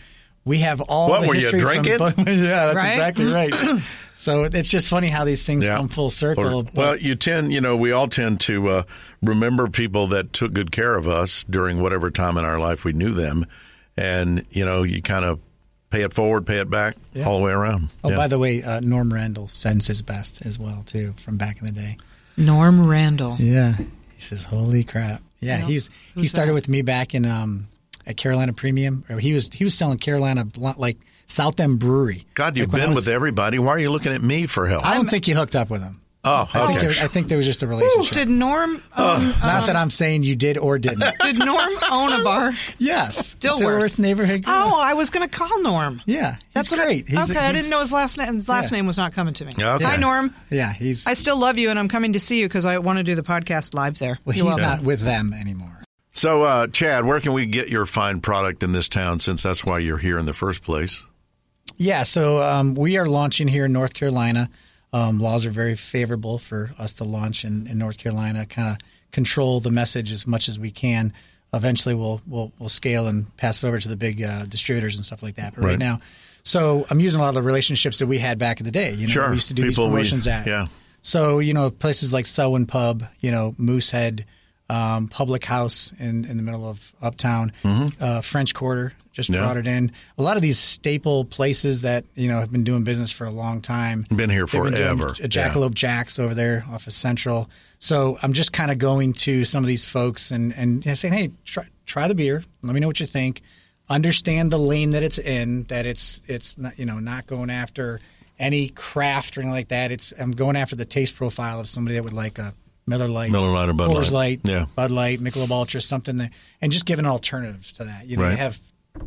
we have all
What,
the
were you
history
drinking?
From, yeah, that's
Right?
exactly right. So it's just funny how these things
Yeah.
come full circle.
Or- well, you tend, you know, we all tend to uh, remember people that took good care of us during whatever time in our life we knew them. And, you know, you kind of pay it forward, pay it back
Yeah.
all the way around.
Oh,
Yeah.
by the way, uh, Norm Randall sends his best as well, too, from back in the day.
Norm Randall.
Yeah. He says, holy crap. Yeah,
Yeah.
he's he
Who's
started
that?
with me back in um, at Carolina Premium. Or he was he was selling Carolina, bl- like South End Brewery.
God, you've
Like when I
been
was-
with everybody. Why are you looking at me for help?
I don't think you hooked up with him.
oh,
I think,
okay.
there, I think there was just a
Ooh,
relationship.
did Norm own,
Not
um,
that I'm saying you did or didn't.
did Norm own a bar?
Yes.
Dilworth.
Dilworth neighborhood.
Oh, I was going to call Norm.
yeah.
That's
he's
what
great.
I,
He's-
okay, I
he's-
didn't know his last name. His last
Yeah.
name was not coming to me.
Okay.
Hi, Norm.
Yeah, he's
I still love you, and I'm coming to see you because I want to do the podcast live there.
well,
You're
he's
welcome.
not with them anymore.
So, uh, Chad, where can we get your fine product in this town, since that's why you're here in the first place?
Yeah, so um, we are launching here in North Carolina. Um, laws are very favorable for us to launch in, in North Carolina, kind of control the message as much as we can. Eventually, we'll we'll, we'll scale and pass it over to the big uh, distributors and stuff like that. But right.
Right.
now, so I'm using a lot of the relationships that we had back in the day. You know,
Sure.
we used to do
People
these
we-
promotions at.
yeah.
So, you know, places like Selwyn Pub, you know, Moosehead, um, Public House in, in the middle of Uptown, uh, French Quarter just
Mm-hmm. Yeah.
brought it in. A lot of these staple places that, you know, have been doing business for a long time.
Been here
They've been doing
forever.
a Jackalope Jack's over there off of Central. So I'm just kind of going to some of these folks and, and saying, hey, try, try the beer. Let me know what you think. Understand the lane that it's in, that it's, it's not, you know, not going after any craft or anything like that. It's I'm going after the taste profile of somebody that would like a Miller Lite,
Miller Lite or Bud
Coors
Light.
Light,
Yeah.
Bud Light, Michelob Ultra, something, that, and just give an alternative to that. You know,
Right.
you have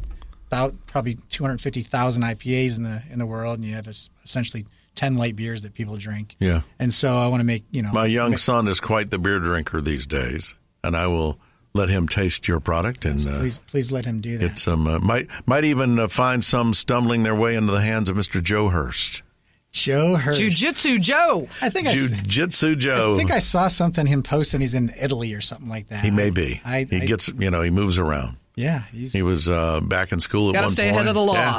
about probably two hundred fifty thousand I P As in the in the world, and you have es- essentially ten light beers that people drink.
Yeah.
And so I want to make, you know,
My young
make-
son is quite the beer drinker these days, and I will let him taste your product, and uh,
please please let him do that.
get some. Uh, might might even uh, find some stumbling their way into the hands of Mister Joe Hurst,
Joe Hurst.
Jiu-Jitsu Joe.
I think I, s-
Jiu-Jitsu Joe.
I think I saw something him posting. He's in Italy or something like that.
he may be.
I,
he
I-
gets, you know, he moves around.
yeah. He's
He was uh, back in school at
Got to
one
stay
point.
ahead of the law.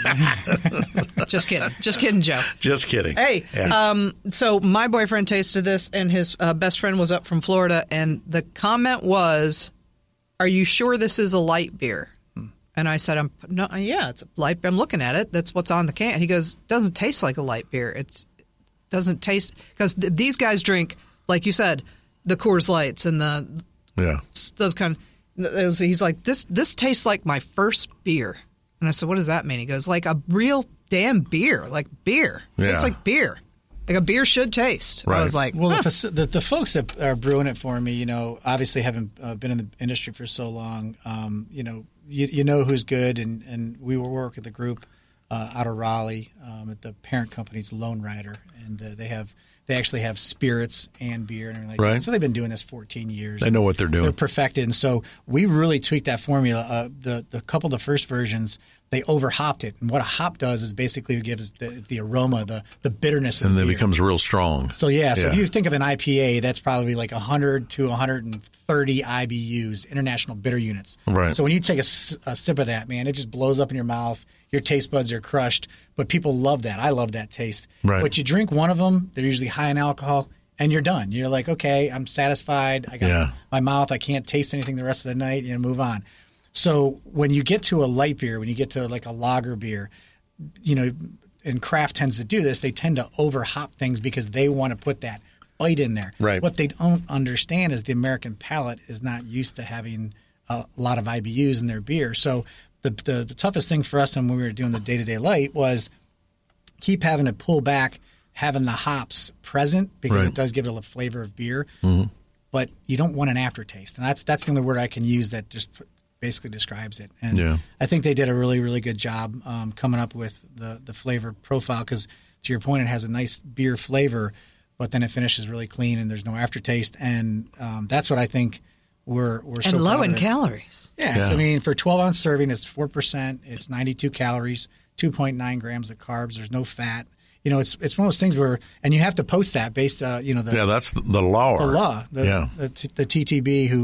Yeah.
Just kidding. Just kidding, Joe.
Just kidding.
Hey,
Yeah.
um, so my boyfriend tasted this, and his uh, best friend was up from Florida, and the comment was, "Are you sure this is a light beer?" And I said, "I'm no, yeah, it's a light. I'm looking at it. That's what's on the can." He goes, "Doesn't taste like a light beer. It's doesn't taste because th- these guys drink, like you said, the Coors Lights and the
yeah.
those kind of." It was, he's like, "This this tastes like my first beer." And I said, "What does that mean?" He goes, "Like a real damn beer, like beer.
Yeah.
It's like beer, like a beer should taste."
Right.
I was like,
Well,
huh.
the, faci- the the folks that are brewing it for me, you know, obviously having uh, been in the industry for so long, um, you know, you, you know who's good, and, and we will work with a group uh, out of Raleigh um, at the parent company's Lone Rider, and uh, they have they actually have spirits and beer and everything like
Right.
that. So they've been doing this fourteen years.
They know what they're doing.
They're perfected, and so we really tweaked that formula. Uh, the the couple of the first versions, they over hopped it, and what a hop does is basically gives the, the aroma, the the bitterness, of
And
the
it
beer.
becomes real strong.
So yeah, so
Yeah.
if you think of an I P A, that's probably like one hundred to one hundred thirty I B Us, international bitter units.
Right.
So when you take a, s- a sip of that, man, it just blows up in your mouth. Your taste buds are crushed. But people love that. I love that taste.
Right.
But you drink one of them, they're usually high in alcohol, and you're done. You're like, okay, I'm satisfied. I got
Yeah.
my mouth. I can't taste anything the rest of the night. You know, move on. So when you get to a light beer, when you get to like a lager beer, you know, and craft tends to do this, they tend to over hop things because they want to put that bite in there.
Right.
What they don't understand is the American palate is not used to having a lot of I B Us in their beer. So the the, the toughest thing for us when we were doing the day to day light was keep having to pull back, having the hops present because
Right.
it does give it a flavor of beer,
Mm-hmm.
but you don't want an aftertaste, and that's that's the only word I can use that just basically describes it. And
Yeah.
I think they did a really really good job um, coming up with the the flavor profile because to your point, it has a nice beer flavor, but then it finishes really clean and there's no aftertaste, and um, that's what I think we're we're so
and low
proud
in
of it.
calories.
Yeah, it's,
Yeah.
I mean, for twelve ounce serving, it's four percent. It's ninety-two calories, two point nine grams of carbs. There's no fat. You know, it's it's one of those things where, and you have to post that based, uh, you know, the
Yeah, that's the, the law.
the law, the,
yeah.
the, the T T B who,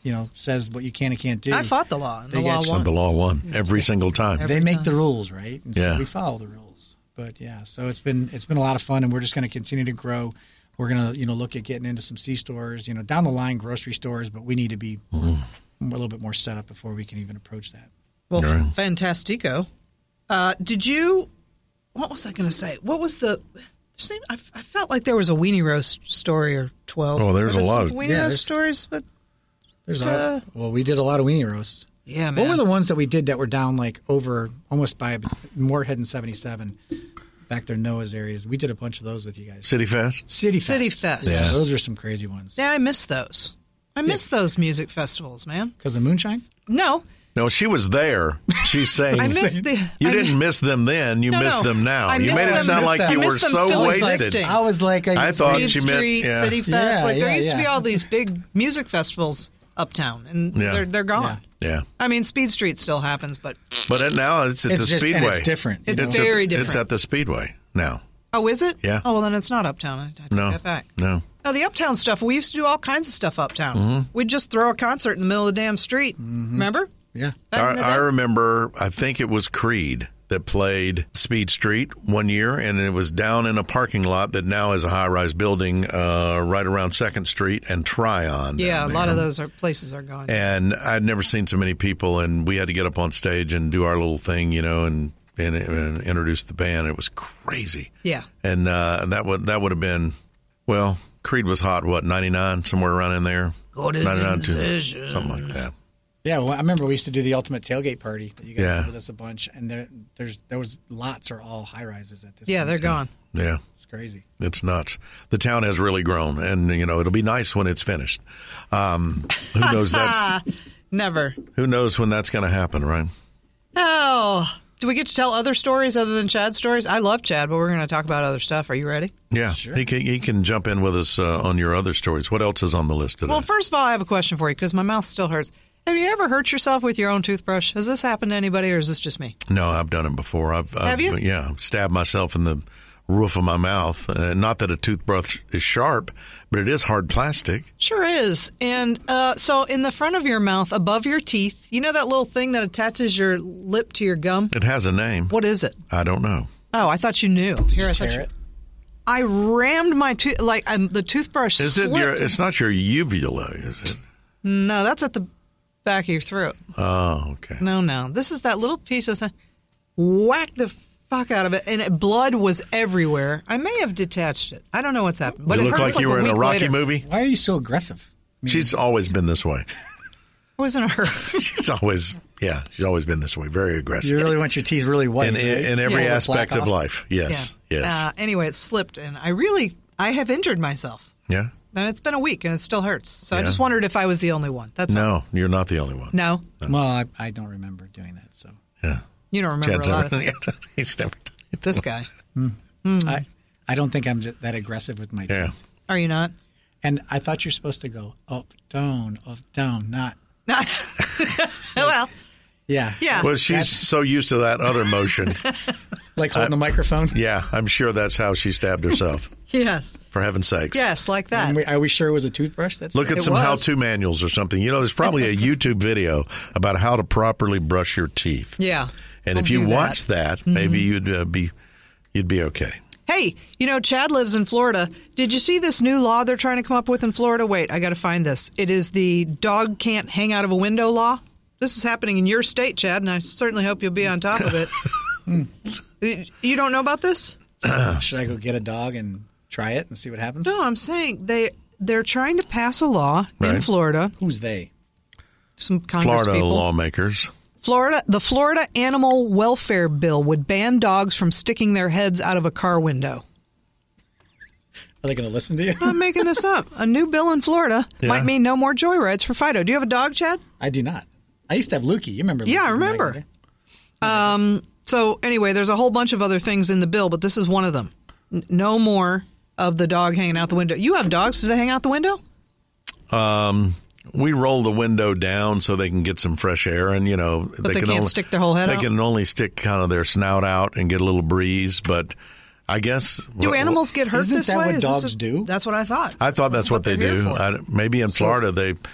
you know, says what you can and can't do.
I fought the law. And the
They
law
get you.
won.
The law won every single time.
Every
they make
time.
the rules, right? And
Yeah.
so we follow the rules. But yeah, so it's been it's been a lot of fun, and we're just going to continue to grow. We're going to you know look at getting into some C stores, you know, down the line grocery stores, but we need to be a little bit more set up before we can even approach that.
Well,
Right.
fantastico. Uh, did you? What was I going to say? What was the? Same, I, I felt like there was a weenie roast story or twelve.
Oh, there's
Were
a
there
lot
some
of-
weenie
Yeah,
roast
there's-
stories, but
There's
Uh,
a lot, well, we did a lot of weenie roasts.
yeah, man.
What were the ones that we did that were down like over almost by Moorhead and seventy-seven, back there Noah's areas? We did a bunch of those with you guys.
City Fest?
City Fest.
City Fest.
Yeah,
Yeah.
those were some crazy ones.
Yeah, I miss those. I miss those music festivals, man.
Because of moonshine.
No,
No, she was there. She's saying
I miss the.
you
I
didn't
mi-
miss them then. You
No,
missed
no.
them now.
I
You
miss
made it
them-
sound like
I
you
miss
were
them
so
still
wasted.
existing.
I was like,
I thought
Speed
she meant-
Street,
yeah.
City Fest.
Yeah,
like there
yeah,
used to be
yeah.
all these big music festivals uptown, and
Yeah.
they're they're gone.
Yeah.
I mean, Speed Street still happens, but
But it, now it's at
It's
the
just- and
Speedway.
it's different.
It's
at-
very
It's
different.
at the Speedway now.
oh, is it?
Yeah.
Oh, well, then it's not uptown. I, I take
No.
that back.
No.
No, the uptown stuff. We used to do all kinds of stuff uptown.
Mm-hmm.
We'd just throw a concert in the middle of the damn street. Remember?
yeah.
Back in the
I, I
day?
remember, I think it was Creed that played Speed Street one year, and it was down in a parking lot that now is a high-rise building uh, right around second Street and Tryon.
Yeah, a
down
lot
there.
of those are places are gone.
And I'd never seen so many people, and we had to get up on stage and do our little thing, you know, and and, and introduce the band. It was crazy.
Yeah.
And uh, that would that would have been, well, Creed was hot, what, ninety-nine, somewhere around in there?
Good
ninety-nine,
decision.
something like that.
Yeah, well, I remember we used to do the ultimate tailgate party. That you guys
Yeah.
did with us a bunch, and there, there's there was lots are all high rises at this.
Yeah,
point.
they're gone.
Yeah.
It's crazy.
It's nuts. The town has really grown, and you know it'll be nice when it's finished. Um, who knows that's
Never.
who knows when that's going to happen, right?
Oh, do we get to tell other stories other than Chad's stories? I love Chad, but we're going to talk about other stuff. Are you ready?
Yeah, he can he can jump in with us uh, on your other stories. What else is on the list today?
Well, first of all, I have a question for you because my mouth still hurts. Have you ever hurt yourself with your own toothbrush? Has this happened to anybody, or is this just me?
No, I've done it before. I've, I've
Have you?
Yeah, stabbed myself in the roof of my mouth. Uh, not that a toothbrush is sharp, but it is hard plastic.
Sure is. And uh, so in the front of your mouth, above your teeth, you know that little thing that attaches your lip to your gum?
It has a name.
What is it?
I don't know.
Oh, I thought you knew. Here, I thought
Tear
you.
it.
I rammed my tooth, like um, the toothbrush
Is it
slipped.
your? It's not your uvula, is it?
No, that's at the back of your throat.
Oh, okay.
No, no. This is that little piece of thing. Whack the fuck out of it, and it, blood was everywhere. I may have detached it. I don't know what's happened. But
you
it
look
hurts
like you were
a
in a
week
Rocky
later.
movie.
Why are you so aggressive? I mean,
She's always been this way.
It wasn't her.
She's always, yeah, she's always been this way. Very aggressive.
you really want your teeth really white
in,
right?
in, in every
Yeah.
aspect
Black
of
off.
life. Yes,
yeah.
yes.
Uh, anyway, it slipped, and I really, I have injured myself.
yeah?
And it's been a week, and it still hurts. So I
Yeah.
just wondered if I was the only one. That's all.
No, you're not the only one.
No,
Well, I, I don't remember doing that. So
Yeah.
you don't remember
Chad's
a lot of
never, he's never done it.
this guy.
I, I don't think I'm just that aggressive with my teeth.
Yeah.
Are you not?
And I thought you're supposed to go up, down, up, down, not.
well,
Yeah.
yeah.
Well, she's so used to that other motion.
Like holding the microphone.
Yeah, I'm sure that's how she stabbed herself,
yes.
for heaven's sakes.
Yes, like that.
And we, are we sure it was a toothbrush? That's
Look at
It
some
was.
how-to manuals or something. You know, there's probably a YouTube video about how to properly brush your teeth.
yeah.
And
I'll
if you
do that.
watch that, maybe you'd uh, be you'd be okay.
Hey, you know, Chad lives in Florida. Did you see this new law they're trying to come up with in Florida? Wait, I got to find this. It is the dog can't hang out of a window law. This is happening in your state, Chad, and I certainly hope you'll be on top of it. You don't know about this?
Should I go get a dog and try it and see what happens?
No, I'm saying they they're trying to pass a law in
Right.
Florida.
Who's they?
Some Congress
Florida
people.
lawmakers.
Florida, the Florida Animal Welfare Bill would ban dogs from sticking their heads out of a car window.
Are they going to listen to you?
I'm making this up. A new bill in Florida
Yeah.
might mean no more joyrides for Fido. Do you have a dog, Chad?
I do not. I used to have Lukey. You remember?
Yeah,
Lukey
I
from back
remember.
in the day?
So anyway, there's a whole bunch of other things in the bill, but this is one of them. N- No more of the dog hanging out the window. You have dogs. Do they hang out the window?
Um, we roll the window down so they can get some fresh air, and you know
they
can
can't
only,
stick their whole head
They
out?
can only stick kind of their snout out and get a little breeze. But I guess
Do
well,
animals get hurt
Isn't
this
that
way?
what
Is this
dogs
a-
do?
That's what I thought.
I thought that's what, they
they're here
do.
for.
I, maybe in Florida they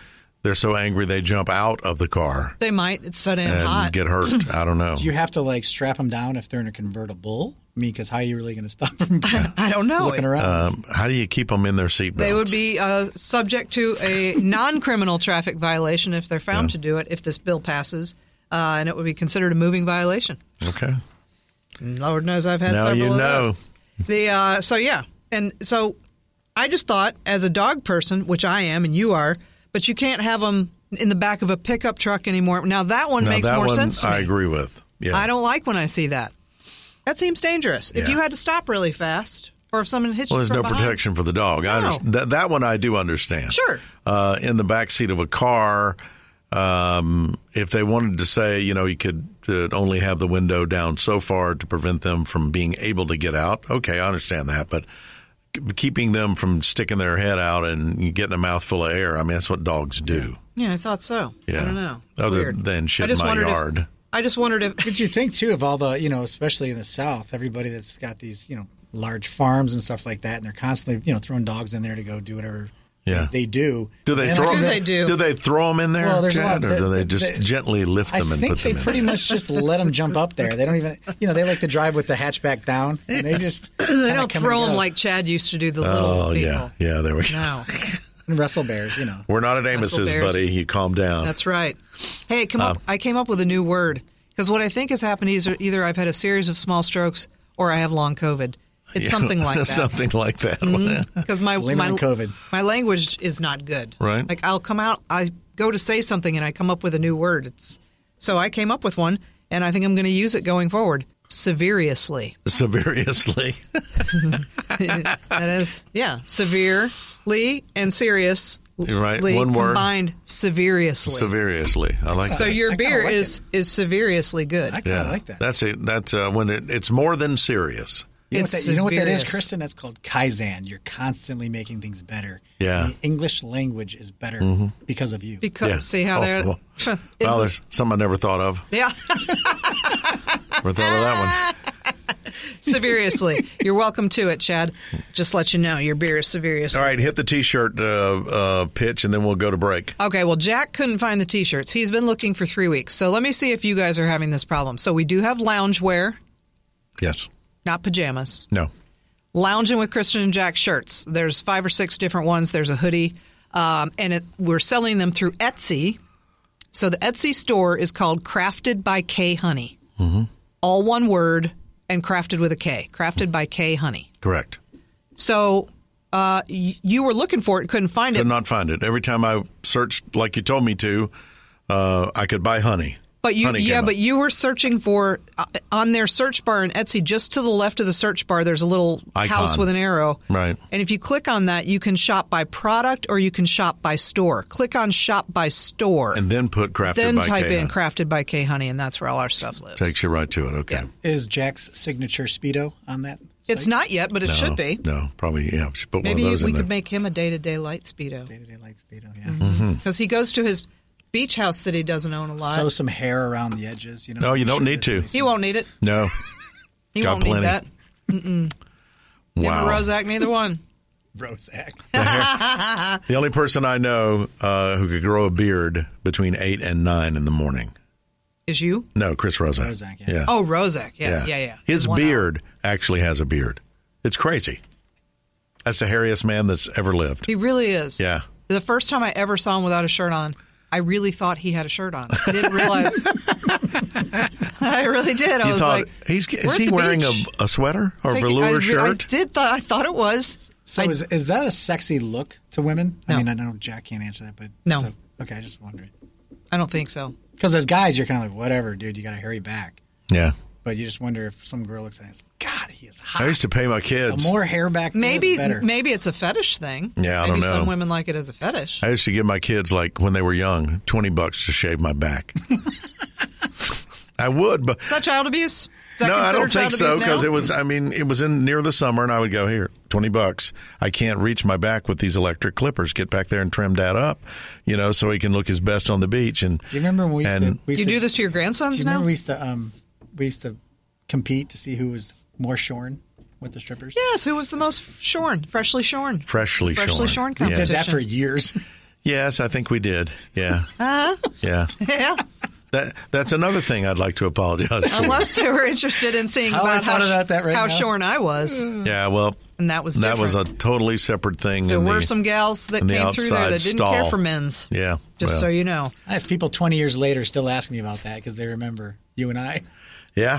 they're so angry they jump out of the car
They might. It's so damn
and
hot.
get hurt. I don't know.
Do you have to like strap them down if they're in a convertible? I mean, because how are you really going to stop them from
I don't know.
looking around?
Um, how do you keep them in their seatbelts?
They would be uh, subject to a non-criminal traffic violation if they're found
Yeah.
to do it, if this bill passes, uh, and it would be considered a moving violation.
Okay.
Lord knows I've had
Now
several
you
of
know.
those. The, uh, so, yeah. And so I just thought, as a dog person, which I am and you are, but you can't have them in the back of a pickup truck anymore. Now, that one
Now,
makes
that
more
one
sense to
I
me.
agree with. Yeah.
I don't like when I see that. That seems dangerous. If
Yeah.
you had to stop really fast, or if someone hits
Well,
you
there's
from
no
behind.
protection for the dog. I
No.
understand. That, that one I do understand.
Sure.
Uh, in the back seat of a car, um, if they wanted to say, you know, you could uh, only have the window down so far to prevent them from being able to get out, okay, I understand that. But k- keeping them from sticking their head out and getting a mouthful of air, I mean, that's what dogs do.
Yeah, I thought so.
Yeah.
I don't know.
Other
Weird.
than shit
I
in
just
my
wondered if-
yard.
I just wondered if
Did you think too of all the, you know, especially in the South, everybody that's got these, you know, large farms and stuff like that, and they're constantly, you know, throwing dogs in there to go do whatever
Yeah.
they, they do.
Do they
And
throw
I
do
them?
think
they do?
Do they throw them in there,
Well, there's a
Chad,
lot-
or do
the-
they
the-
just
the-
gently lift
I
them and
think
put
they
them
pretty
in?
much just let them jump up there. They don't even, you know, they like to drive with the hatchback down, and they just
they
kinda
don't
come
throw
and
them
go.
like Chad used to do the little
Oh,
people.
yeah. Yeah, there we go.
No,
And wrestle bears, you know.
We're not at Amos's,
bears.
buddy. You calm down.
that's right. Hey, come
Uh,
up. I came up with a new word because what I think has happened is either I've had a series of small strokes or I have long COVID. It's
Yeah,
something like that.
Something like that.
Because my
Blame it
my
on COVID.
my language is not good.
Right.
Like I'll come out, I go to say something, and I come up with a new word. It's so I came up with one, and I think I'm going to use it going forward. Severiously.
Severiously.
That is, yeah, severely and serious.
You're right, one word.
Combined, severiously.
Severiously. I like
So
that.
your
I kinda
beer
like
is is severiously good.
I kind of
Yeah,
like that.
that's it. That's uh, when it, it's more than serious.
You know, what
It's
that, you know what that is,
serious.
Kristen? That's called Kaizen. You're constantly making things better.
Yeah.
The English language is better because of you.
Because
Yeah.
see how
Oh,
they're
well,
isn't-
Well, there's something I never thought of.
yeah.
Never thought of that
Severiously. You're welcome to it, Chad. Just let you know your beer is severiously.
one. All right, hit the T-shirt uh, uh, pitch, and then we'll go to break.
Okay, well, Jack couldn't find the T-shirts. He's been looking for three weeks. So let me see if you guys are having this problem. So we do have loungewear,
Yes.
not pajamas.
No.
Lounging with Kristen and Jack shirts. There's five or six different ones. There's a hoodie, um, and it, we're selling them through Etsy. So the Etsy store is called Crafted by K Honey. Mm-hmm. All one word and crafted with a K. Crafted by K Honey.
Correct.
So uh, y- you were looking for it, couldn't find
Could
it.
not find it. Every time I searched, like you told me to, uh, I could buy honey.
But you,
Honey
yeah,
came
but
up.
you were searching for uh, on their search bar in Etsy. Just to the left of the search bar, there's a little
Icon.
house with an arrow.
Right.
And if you click on that, you can shop by product or you can shop by store. Click on shop by store,
And then put crafted
then
by
type
K.
in "Crafted by K Honey," and that's where all our stuff lives.
Takes you right to it. Okay.
Yeah.
Is Jack's signature Speedo on that?
It's
site?
not yet, but it
No,
should be.
No, probably, yeah. Should put
Maybe
one of those
we
in
could
there.
make him a day-to-day light speedo
Day-to-day light Speedo, yeah.
Mm-hmm.
because he goes to his beach house that he doesn't own a lot.
Sew some hair around the edges. You know.
No, you don't
Sure
need to.
there's
he won't need it.
No.
He
Got
won't
plenty.
need that. Mm-mm.
Wow.
Him or Rozak, neither one.
Prozac.
The only person I know uh, who could grow a beard between eight and nine in the morning.
Is you?
No, Chris Rozak.
Rozak, yeah.
Oh, Rozak. Yeah, yeah, yeah.
His
One
beard actually has a beard. It's crazy. That's the hairiest man that's ever lived.
He really is.
Yeah.
The first time I ever saw him without a shirt on, I really thought he had a shirt on. I didn't realize. I really did. I
You
was
thought,
like,
he's,
we're
is
at
he
the
wearing a,
beach.
a sweater or
Taking-
velour
I,
shirt?
I did. Th- I thought it was.
So
I-
is, is that a sexy look to women?
No.
I mean, I know Jack can't answer that, but
No.
so- okay, I just wondering.
I don't think so.
Because as guys, you're kind of like, whatever, dude, you got to hurry back.
Yeah.
But you just wonder if some girl looks at it and says, God, he is hot.
I used to pay my
The
kids.
more hair back there,
Maybe
the better.
maybe it's a fetish thing.
Yeah, I
maybe
don't know.
Some women like it as a fetish.
I used to give my kids, like, when they were young, twenty bucks to shave my back. I would, but
Is that child abuse? Is that
no, I don't
considered
think
child
so
abuse
because
now?
it was. I mean, it was in near the summer, and I would go here, twenty bucks. I can't reach my back with these electric clippers. Get back there and trim Dad up, you know, so he can look his best on the beach. And
Do you remember when we used
and-
to... We
Do
used
you
to,
do this to your
Do
grandsons
you
now?
remember we used to, um, we used to compete to see who was more shorn with the strippers?
Yes. Who was the most shorn? Freshly shorn.
freshly,
Freshly shorn
Yeah.
We did that
competition.
for years.
Yes, I think we did. Yeah.
Uh-huh.
Yeah.
Yeah.
That That's another thing I'd like to apologize for.
Unless they were interested in seeing
How I
about how,
thought about that right
how
now.
shorn I was.
Yeah, well,
And that was
that was a
different.
totally separate thing.
There
in
were
the,
some gals that
in the
came through there
outside
that didn't
stall.
care for men's.
Yeah.
Just
well,
so you know.
I have people twenty years later still asking me about that because they remember you and I.
Yeah.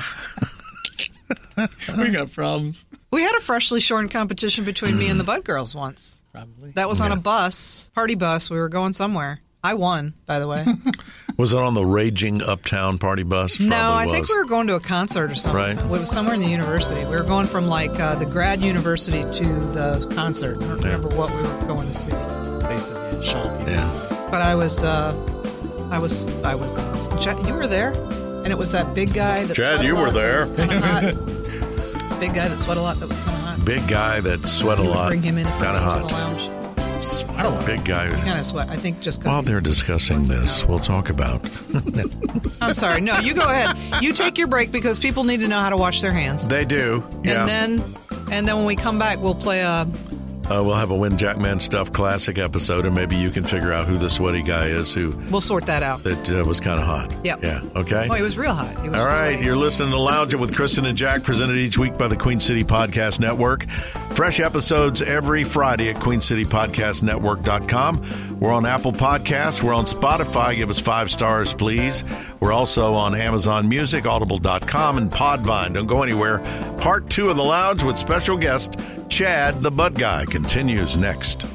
We got problems.
We had a freshly shorn competition between me and the Bud Girls once.
Probably.
That was on
Yeah.
a bus, party bus. We were going somewhere. I won, by the way.
Was it on the raging uptown party bus?
No,
Probably
I think
was.
we were going to a concert or something.
Right.
It was somewhere in the university. We were going from like uh, the grad university to the concert. I don't
Yeah.
remember what we were going to see.
Places, yeah, shop people.
Yeah.
But I was, uh, I was, I was the host. Chad, you were there, and it was that big guy. That
Chad,
sweat a
you were
lot that
there.
was kinda hot. Big guy that sweat a lot. That was kind of hot.
Big guy that sweat a
You would
lot.
Bring him in.
Kind of
to
hot.
the lounge.
I don't want
Big guy. who's-
Kind of sweat. I think just because.
While they're discussing this, we'll talk about.
I'm sorry. No, you go ahead. You take your break because people need to know how to wash their hands.
They do. Yeah.
And then, and then when we come back, we'll play a.
Uh, we'll have a Win Jackman Stuff classic episode, and maybe you can figure out who the sweaty guy is who
We'll sort that out.
that uh, was kind of hot.
Yep.
Yeah. Okay.
Oh, he was real hot. He was
All right,
sweaty.
you're listening to Lounging with Kristen and Jack, presented each week by the Queen City Podcast Network. Fresh episodes every Friday at queen city podcast network dot com. We're on Apple Podcasts. We're on Spotify. Give us five stars, please. We're also on Amazon Music, audible dot com, and Podvine. Don't go anywhere. Part two of The Lounge with special guest Chad the Bud Guy continues next.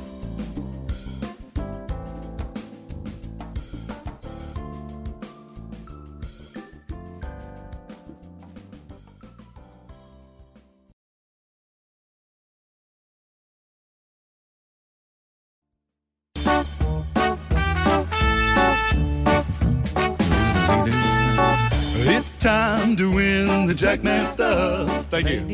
It's time to win the Jackman Stuff. Thank you.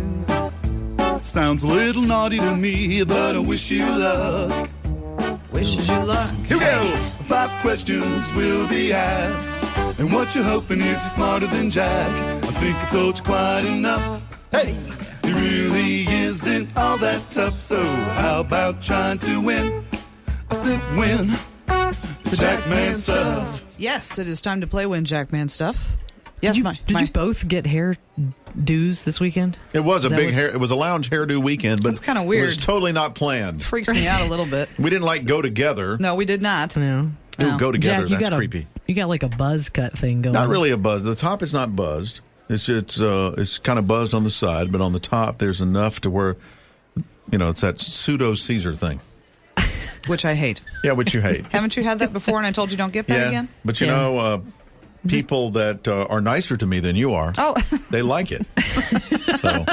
Sounds a little naughty to me, but I wish you luck.
Wishes you luck.
Here we go. Five questions will be asked. And what you're hoping is you're smarter than Jack. I think I told you quite enough. Hey, it really isn't all that tough. So how about trying to win? I said win the Jackman Stuff.
Yes, it is time to play Win Jackman Stuff. Yes,
Did you,
my,
did
my,
you both get hair dues this weekend?
It was a
Is that
big
what-
hair. It was a lounge hairdo weekend, but
That's kinda
It
weird.
was totally not planned.
freaks me out a little bit.
We didn't like go together.
No, we did not.
No.
Ooh,
No.
go together.
Jack, you
That's
got
creepy.
A, you got like a buzz cut thing going.
Not really a buzz. The top is not buzzed. It's it's uh it's kind of buzzed on the side, but on the top there's enough to where, you know, it's that pseudo Caesar thing.
Which I hate.
Yeah, which you hate.
Haven't you had that before and I told you don't get that
yeah,
again?
but you
Yeah.
know, uh, people that uh, are nicer to me than you are,
Oh,
they like it. So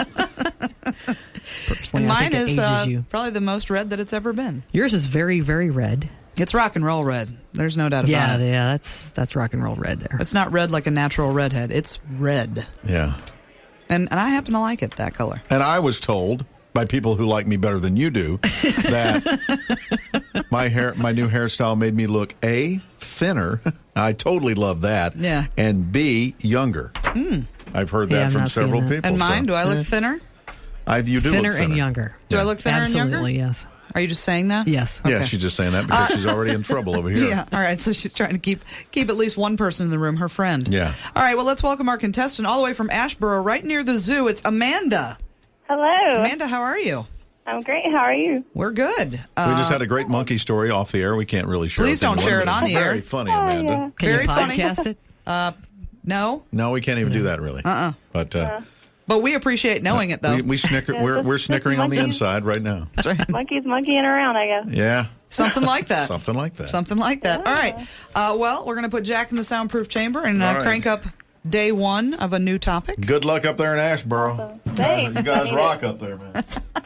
Personally,
and
I
mine
think it
is
ages
uh,
you.
probably the most red that it's ever been.
Yours is very, very red.
It's rock and roll red. There's no doubt about
Yeah,
it.
yeah, that's that's rock and roll red there.
It's not red like a natural redhead. It's red.
yeah,
And and I happen to like it, that color.
and I was told by people who like me better than you do that my hair, my new hairstyle made me look A, thinner. I totally love that.
Yeah.
And B, younger. I've heard
Yeah,
that
I'm
from
not seeing
several
that.
people.
And mine,
so-
do I look
Eh,
thinner?
I, you do
Thinner
look thinner
and younger.
Do I
Yeah.
look thinner
Absolutely,
and younger?
yes.
Are you just saying that?
Yes.
Yeah,
Okay.
she's just saying that because she's already in trouble over here.
Yeah. All right. So she's trying to keep keep at least one person in the room, her friend.
Yeah.
All right. Well, let's welcome our contestant all the way from Asheboro, right near the zoo. It's Amanda.
Hello.
Amanda, how are you?
I'm great. How are you?
We're good.
We
Uh,
just had a great monkey story off the air. We can't really share
Please
with
don't
anyone,
share it
but
on
it's
the air.
Very funny,
Oh,
Amanda.
yeah.
Can
Very
you
funny.
podcast it?
no,
No, we can't even do that really. Uh-uh. But uh,
but we appreciate knowing it though.
we, we snicker.
Yeah,
we're
just-
we're
just
snickering on the
monkeys.
inside right now.
That's right.
Monkey's monkeying around, I guess.
Yeah,
Something like that.
something like that.
Something like that. All right. Uh, well, we're going to put Jack in the soundproof chamber and
All
uh,
right.
crank up day one of a new topic.
Good luck up there in Asheboro.
Thanks.
You guys
Need it.
rock up there, man.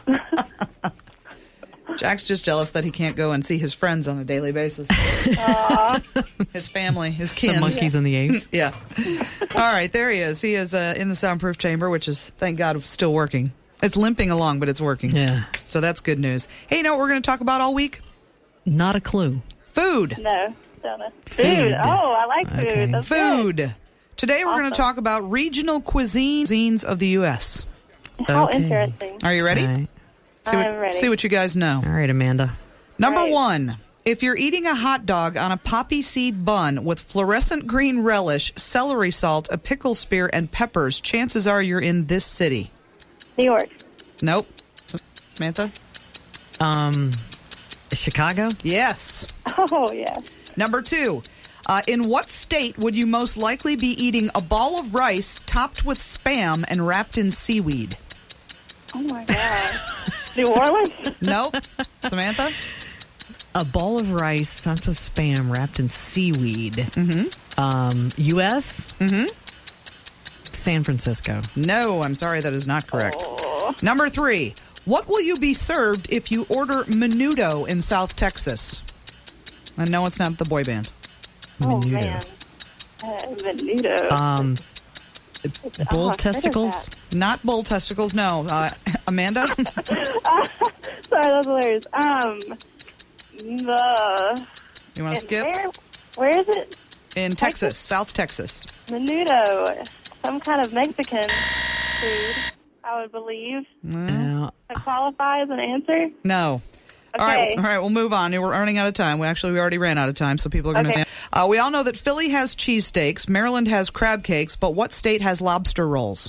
Jack's just jealous that he can't go and see his friends on a daily basis. His family, his kin.
The monkeys and the apes.
Yeah. All right, there he is. He is uh, in the soundproof chamber, which is, thank God, still working. It's limping along, but it's working.
Yeah.
So that's good news. Hey, you know what we're going to talk about all week?
Not a clue.
Food.
No, don't know.
Food.
Food. Oh, I like food.
Okay.
That's good.
Food. Today we're going to
Awesome.
talk about regional cuisines of the U S
How
Okay.
interesting.
Are you ready?
All right.
See what,
I'm ready.
See what you guys know.
All right, Amanda.
Number
Right.
one, If you're eating a hot dog on a poppy seed bun with fluorescent green relish, celery salt, a pickle spear, and peppers, chances are you're in this city.
New York.
Nope. Samantha?
Um, Chicago?
Yes.
Oh, yeah.
Number two. Uh, in what state would you most likely be eating a ball of rice topped with Spam and wrapped in seaweed?
Oh, my God. New Orleans?
Nope. Samantha?
A bowl of rice topped with Spam wrapped in seaweed. Mm-hmm. Um, U S?
Mm-hmm.
San Francisco.
No, I'm sorry, that is not correct.
Oh.
Number three. What will you be served if you order Menudo in South Texas? And no, it's not the boy band.
Oh,
Menudo.
man. Uh, Menudo.
Um, bull
Oh, I've heard of
testicles?
Not bull testicles, no. Uh, Amanda?
Sorry, that's hilarious. Um, the...
You want to skip?
Where, where is it?
In Texas, South Texas.
Menudo. Some kind of Mexican food, I would believe.
No.
That qualify as an answer?
No. All
Okay.
right, all right, we'll move on. We're running out of time. We actually we already ran out of time, so people are going to.
Okay.
Uh, we all know that Philly has cheesesteaks, Maryland has crab cakes, but what state has lobster rolls?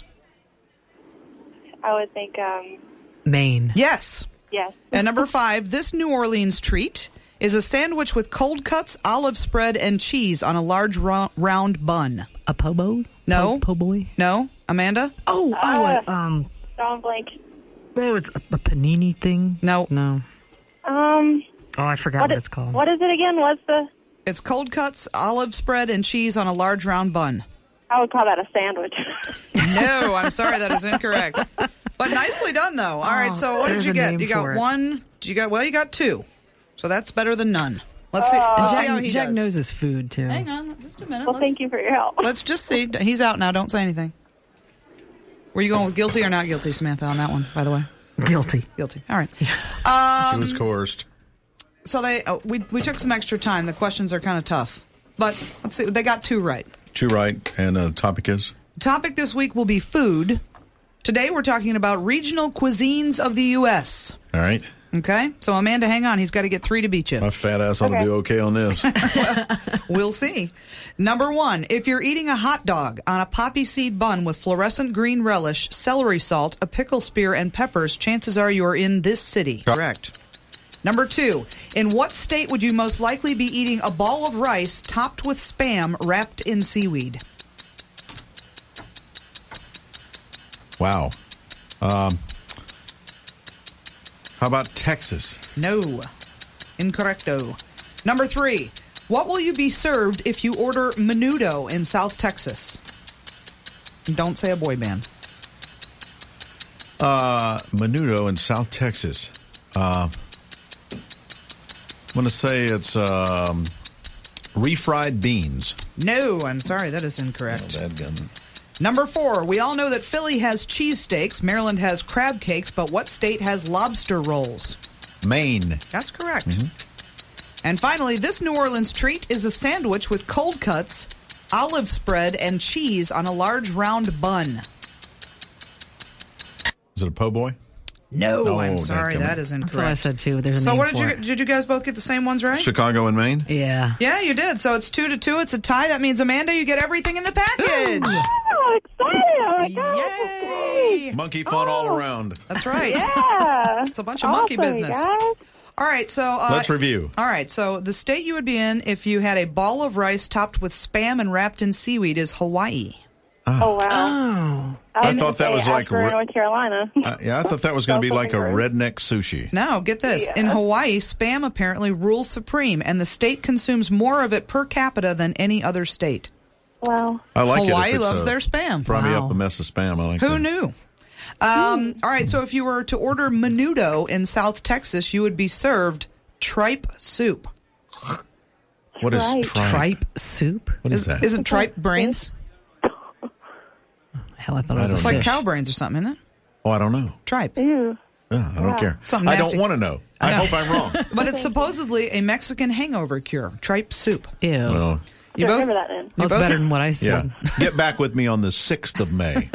I would think, um,
Maine.
Yes.
yes.
And number five, this New Orleans treat is a sandwich with cold cuts, olive spread, and cheese on a large ro- round bun.
A po' boy?
No.
Po, po' boy?
No, Amanda?
Oh,
Uh,
oh, uh, um,
Drawing blank.
oh, it's a, a panini thing?
No.
No.
Um,
Oh, I forgot
what
what,
is,
it's called.
what is it again? What's the...
It's cold cuts, olive spread, and cheese on a large round bun.
I would call that a sandwich.
No, I'm sorry, that is incorrect. But nicely done, though. All right, so what did
there's
you
a
get?
name
You got
for it.
one. You got well, you got two. So that's better than none. Let's see.
Oh.
Let's see
Jack,
how he
Jack
does.
knows his food, too.
Hang on, just a minute.
Well,
let's,
thank you for your help.
Let's just see. He's out now. Don't say anything. Were you going with guilty or not guilty, Samantha, on that one? By the way,
Guilty.
guilty. All right. Um,
He was coerced.
So they oh, we we took some extra time. The questions are kind of tough, but let's see. They got two right.
Two right, and uh, the topic is?
Topic this week will be food. Today we're talking about regional cuisines of the U S
All right.
Okay? So, Amanda, hang on. He's got to get three to beat you.
My fat ass ought to
Okay.
do okay on this.
We'll see. Number one, if you're eating a hot dog on a poppy seed bun with fluorescent green relish, celery salt, a pickle spear, and peppers, chances are you're in this city. Correct. Number two, in what state would you most likely be eating a ball of rice topped with Spam wrapped in seaweed?
Wow. Um, how about Texas?
No. Incorrecto. Number three, what will you be served if you order Menudo in South Texas? Don't say a boy band.
Uh, Menudo in South Texas. Uh, I'm going to say it's um, refried beans.
No, I'm sorry, that is incorrect.
Oh, dadgum.
Number four, we all know that Philly has cheesesteaks, Maryland has crab cakes, but what state has lobster rolls?
Maine.
That's correct. And finally, this New Orleans treat is a sandwich with cold cuts, olive spread, and cheese on a large round bun.
Is it a po' boy?
No,
Oh,
I'm sorry,
dadgummit.
that is
That's what I
incorrect.
said, too. There's a
So
name
what did
for
you
it.
did you guys both get the same ones right?
Chicago and Maine?
Yeah.
Yeah, you did. So it's two to two. It's a tie. That means Amanda, you get everything in the package.
Oh, excited! Oh my God, this is
Yay!
great.
Monkey fun all around.
That's right.
Yeah,
It's a bunch of monkey
awesome,
business.
Guys.
All right, so uh,
Let's review.
All right, so the state you would be in if you had a ball of rice topped with Spam and wrapped in seaweed is Hawaii.
Oh wow!
Oh.
I
was
thought that
gonna
was
say
like
Ashburn,
re-
North Carolina.
Uh, yeah, I thought that was going to be like a redneck sushi.
Now, get this.
Yeah.
In Hawaii, Spam apparently rules supreme, and the state consumes more of it per capita than any other state.
Wow.
I like it. if
Hawaii
it's,
loves
uh,
their Spam.
Fry me
Wow.
up a mess of Spam. I like
Who
that.
knew? Um, all right, so if you were to order Menudo in South Texas, you would be served tripe soup.
What is
Tripe.
tripe?
Tripe soup?
What is that?
Isn't tripe brains?
Hell, I thought
I
it was
don't
a
It's like
fish.
cow brains or something, isn't it?
oh, I don't know.
Tripe.
Ew.
Yeah, I don't care.
Something
I
nasty.
don't want to know. I,
know.
hope I'm wrong.
But it's supposedly a Mexican hangover cure. Tripe soup.
Ew.
Well,
You
Should
both,
remember that then.
That's
both-
better than what I
yeah.
said.
Get back with me on the sixth of May.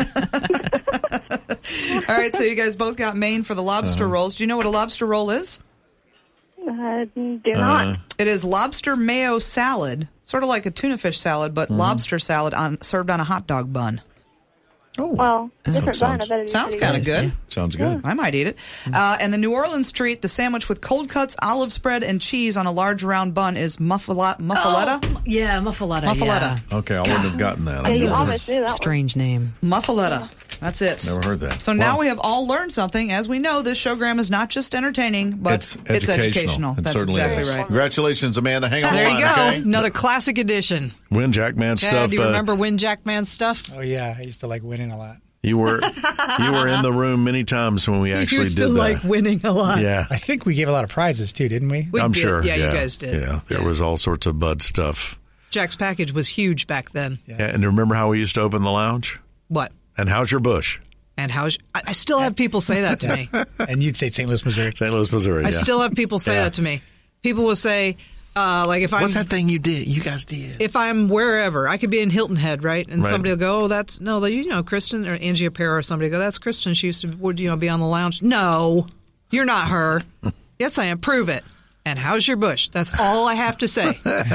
all right, so you guys both got Maine for the lobster
Uh-huh.
rolls. Do you know what a lobster roll is?
Uh, do not.
It is lobster mayo salad, sort of like a tuna fish salad, but
Mm-hmm.
lobster salad on served on a hot dog bun.
Oh,
Well, different
sounds-
bun. I bet it'd be
Sounds
pretty
kind of good.
sounds good.
I might eat it. Uh, and the New Orleans treat, the sandwich with cold cuts, olive spread, and cheese on a large round bun is muffala- muffaletta.
Oh, yeah, muffaletta.
Muffaletta.
Yeah.
Okay, I wouldn't have gotten that.
Yeah,
I
you
never,
almost knew that one.
Strange name.
Muffaletta. That's it.
never heard that.
So now
Wow.
we have all learned something. As we know, this showgram is not just entertaining, but
It's educational.
educational.
It
That's
certainly
exactly
is.
right.
Congratulations, Amanda. Hang on
There
the
you
line,
go.
okay?
Another classic edition.
Win Jackman
Dad,
stuff.
do you
uh,
remember Win Jackman's stuff?
Oh yeah, I used to like winning a lot.
You were you were in the room many times when we
You
actually
used to
did that.
like winning a lot.
Yeah,
I think we gave a lot of prizes too, didn't we?
We
I'm
did.
sure.
Yeah, you guys did.
Yeah, there was all sorts of Bud stuff.
Jack's package was huge back then.
Yeah, and remember how we used to open the lounge?
What?
And how's your bush?
And how's I, I still have people say that to me.
And you'd say Saint Louis, Missouri.
Saint Louis, Missouri.
I
yeah.
still have people say
Yeah.
that to me. People will say, uh, like if I'm
What's that thing you did? You guys did.
if I'm wherever, I could be in Hilton Head, right? And
Right.
somebody will go, "Oh, that's no, you know, Kristen or Angie Aparo or somebody will go, that's Kristen. She used to, would you know, be on the lounge." No, you're not her. Yes, I am. Prove it. And how's your bush? That's all I have to say.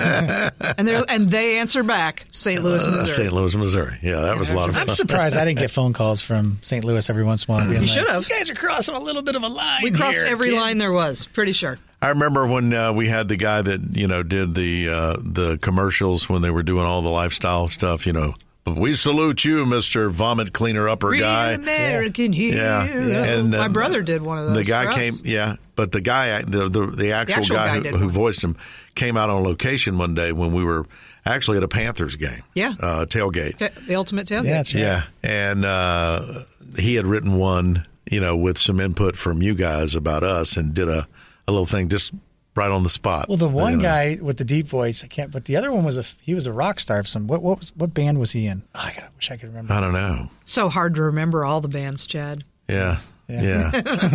and they and they answer back, Saint Louis,
Uh,
Missouri.
Saint Louis, Missouri. Yeah, that was a lot of
I'm
fun.
surprised I didn't get phone calls from Saint Louis every once in a while. being
You
like,
should have.
You guys are crossing a little bit of a line.
We crossed
here,
every
kid."
line there was. Pretty sure.
I remember when uh, we had the guy that you know did the uh, the commercials when they were doing all the lifestyle stuff. You know, we salute you, Mister Vomit Cleaner Upper
Real
guy.
American hero.
Yeah, and uh,
My brother did one of those.
The guy
for us.
came, yeah, but the guy, the the, the actual,
actual
guy,
guy
who,
did
who
one.
voiced him came out on location one day when we were actually at a Panthers game.
Yeah.
uh, tailgate.
Ta- the ultimate tailgate.
Yeah, that's right.
Yeah, and uh, he had written one, you know, with some input from you guys about us, and did a, a little thing just right on the spot.
Well, the one
you know.
guy with the deep voice, I can't. But the other one was a he was a rock star of some. What what was what band was he in? Oh, I gotta, wish I could remember.
I don't know.
So hard to remember all the bands, Chad.
Yeah, yeah.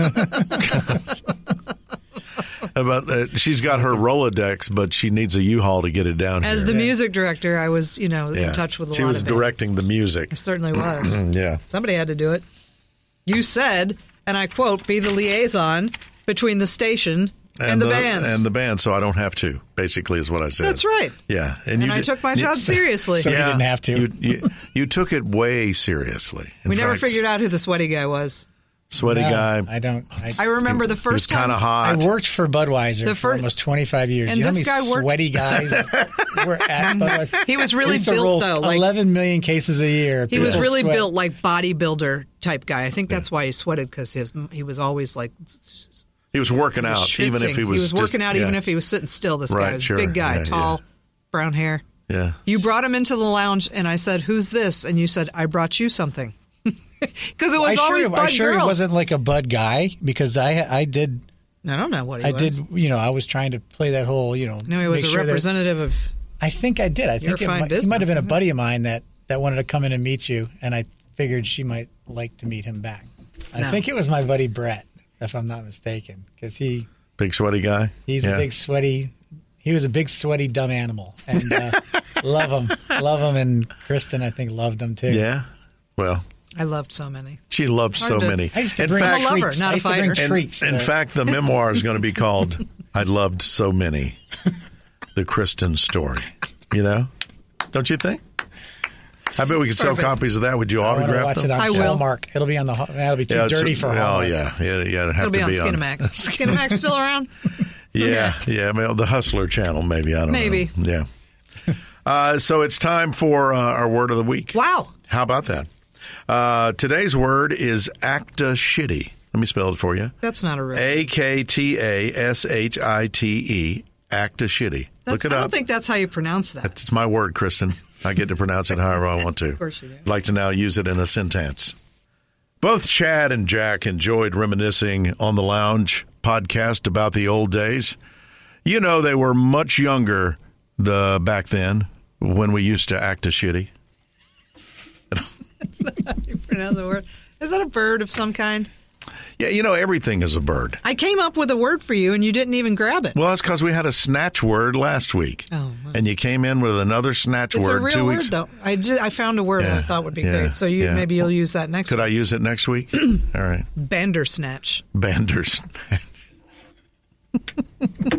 But uh, she's got her Rolodex, but she needs a U-Haul to get it down
As
here.
the music director, I was, you know,
yeah.
in touch with a
She
lot
was
of bands.
directing the music.
I certainly was.
Yeah.
Somebody had to do it. You said, and I quote, "Be the liaison between the station and, the, bands."
and the band, so I don't have to. Basically, is what I said.
That's right.
Yeah,
And
you
I
did-
took my
you-
job seriously.
So you didn't have to.
You, you, you took it way seriously. In
we never
fact,
figured out who the sweaty guy was.
Sweaty
No,
guy.
I don't. I,
I remember the
He was
first
kind
time.
of
I
hot.
worked for Budweiser
The
for
fir-
almost twenty-five years.
And
you know
this
how many
guy worked-
sweaty guys were at Budweiser?
He was really
We used to
built,
roll
though, like-
eleven million cases a year.
He was
People
really
sweat.
built like bodybuilder type guy. I think that's why he sweated, because he was always like
He was working out,
schwitzing.
even if he was. just-
working out,
yeah.
even if he was sitting still. This
Right,
guy was
sure.
a big guy,
Yeah,
tall,
yeah.
brown hair.
Yeah.
You brought him into the lounge, and I said, "Who's this?" And you said, "I brought you something," because it was
I
always
sure,
Bud
I sure
girls.
he wasn't like a Bud guy because I I did
I don't know what he
I
was.
did you know I was trying to play that whole you know.
No, he was
make
a
sure that-
representative of.
I think I did. I
You're
think it
fine
might, he might have been a
business,
buddy of mine that, that wanted to come in and meet you, and I figured she might like to meet him back. I
No.
think it was my buddy Brett, if I'm not mistaken, because he
Big sweaty guy.
he's
Yeah.
a big sweaty. He was a big sweaty dumb animal, and uh, love him, love him, and Kristen I think loved him too.
Yeah. Well,
I loved so many.
she loved so
Hard to-
many.
I used to
in
bring
fact,
I'm a lover,
treats.
not
I
a
used to bring
fighter.
in,
treats.
in
to-
fact, the memoir is going to be called "I Loved So Many," the Kristen story. You know, don't you think? I bet we could sell
Perfect.
copies of that. Would you
I want to
autograph
watch
them?
it on
I will.
Hallmark. It'll be on the. That'll be too
Yeah, it's-
dirty for
Oh
Hallmark.
yeah, yeah, yeah. It'd have
It'll be
to
on
be
Skinamax. Skinamax still around?
Yeah, yeah. Well, the Hustler channel, maybe. I don't
Maybe.
know. Yeah. Uh, so it's time for uh, our word of the week.
Wow.
How about that? Uh, today's word is acta shitty. Let me spell it for you.
That's not a real.
A K T A S H I T E. Acta shitty. Look
That's-
it
I don't
up.
think that's how you pronounce that.
That's my word, Kristen. I get to pronounce it however I want to. Of
course you do.
I'd like to now use it in a sentence. Both Chad and Jack enjoyed reminiscing on the Lounge podcast about the old days. You know, they were much younger the back then when we used to act a shitty.
That's not how you pronounce the word. Is that a bird of some kind?
Yeah, you know, everything is a bird.
I came up with a word for you, and you didn't even grab it.
Well, that's because we had a snatch word last week.
Oh, wow.
And you came in with another snatch
It's
word
a real
two
word,
weeks
though. I, did, I found a word
Yeah,
I thought would be
yeah,
great. So you
yeah.
maybe you'll use that next
Could I
week.
use it next week? All right.
Bandersnatch.
Banders.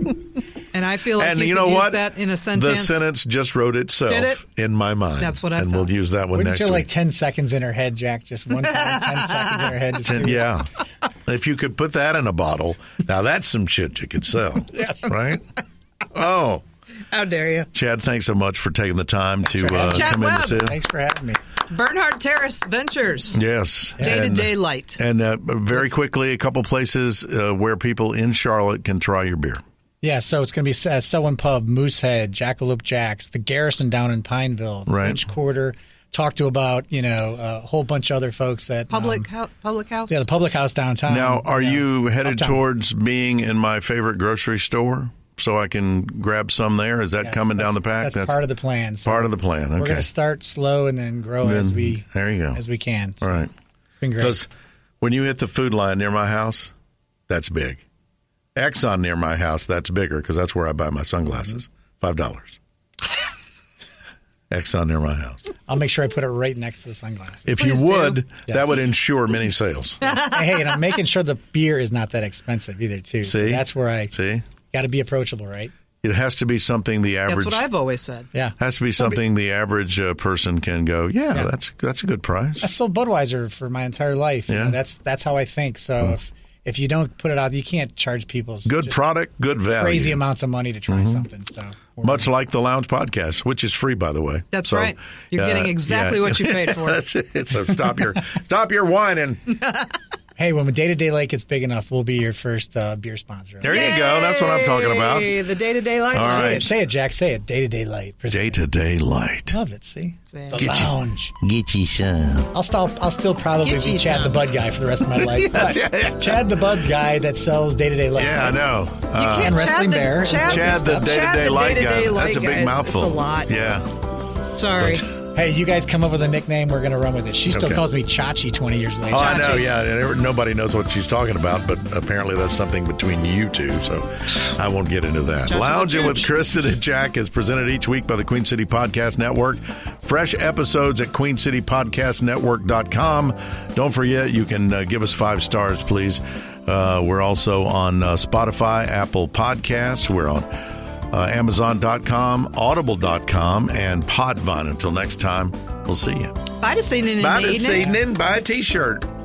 And I feel like
and
you,
you
could
know
use
what?
that in a sentence.
The sentence just wrote itself
Did it?
in my mind.
That's what I
And
thought.
we'll use that one
Wouldn't
next
you
week.
like ten seconds in her head, Jack? Just one time, ten seconds in her head. To
Ten-
see-
yeah. If you could put that in a bottle, now that's some shit you could sell.
Yes.
Right? Oh.
How dare you?
Chad, thanks so much for taking the time to uh,
Chad
come in
Webb.
to sit.
Thanks for having me.
Bernhard Terrace Ventures.
Yes.
Day-to-day
And-
light.
And uh, very quickly, a couple places uh, where people in Charlotte can try your beer.
Yeah, so it's going to be uh, Selwyn Pub, Moosehead, Jackalope Jack's, the Garrison down in Pineville, the
Right.
French Quarter. Talk to about, you know, a whole bunch of other folks that...
Public,
um,
hou- public house?
yeah, the public house downtown.
Now, are
know,
you headed
uptown.
towards being in my favorite grocery store so I can grab some there? Is that
Yes,
coming down the
that's-
pack?
That's, part of the plan. So
part of the plan.
We're
Okay.
going to start slow and then grow
Then-
as we
there you go.
as we can. So
All right.
It's been great.
Because when you hit the food line near my house, that's big. Exxon near my house, that's bigger because that's where I buy my sunglasses. Five dollars. Exxon near my house.
I'll make sure I put it right next to the sunglasses.
If
Please
you
do.
would,
Yes.
that would ensure many sales.
Hey, and I'm making sure the beer is not that expensive either, too. So
See?
that's where I
See?
got to be approachable, right?
It has to be something the
That's
average
what I've always said.
Yeah.
has to be something the average uh, person can go, yeah,
Yeah.
that's that's a good price.
That's sold Budweiser for my entire life. You
Yeah.
know, that's that's how I think. So if if you don't put it out, you can't charge people
Good
just
product, good value.
crazy amounts of money to try
Mm-hmm.
something. So we're-
Much like the Lounge Podcast, which is free, by the way.
That's
So,
right. You're
uh,
getting exactly
yeah.
what you paid for.
That's it. So stop your stop your whining.
hey, when Day to Day Light gets big enough, we'll be your first uh, beer sponsor.
There you go. That's what I'm talking about.
Hey, the day-to-day light.
All
Say
right.
it, say it, Jack. Say it. Day to Day Light.
Day to day light.
Love it. See
Say it.
the
Get you-
lounge.
Get you some.
I'll still I'll still probably
Get
be
you
Chad
some.
the Bud guy for the rest of my life. But Chad the Bud guy that sells Day to Day Light.
Yeah, I know.
You
Uh,
can't
and Wrestling
Chad the,
Bear.
Chad,
Chad, the
stuff.
day to
Chad
day
the
light
day-to-day
guy.
light
That's a big
guys.
mouthful.
It's a lot.
Yeah.
Sorry.
Hey, you guys come up with a nickname. We're going to run with it. She still
Okay.
calls me Chachi twenty years later.
Oh, I know,
Chachi.
yeah. and every- Nobody knows what she's talking about, but apparently that's something between you two, so I won't get into that.
Chachi
Lounging with
Chooch.
Kristen and Jack is presented each week by the Queen City Podcast Network. Fresh episodes at queen city podcast network dot com. Don't forget, you can uh, give us five stars, please. Uh, we're also on uh, Spotify, Apple Podcasts. We're on uh, amazon dot com, audible dot com, and Podvine. Until next time, we'll see you.
Bye this evening.
Bye this
evening.
evening. Buy a T-shirt.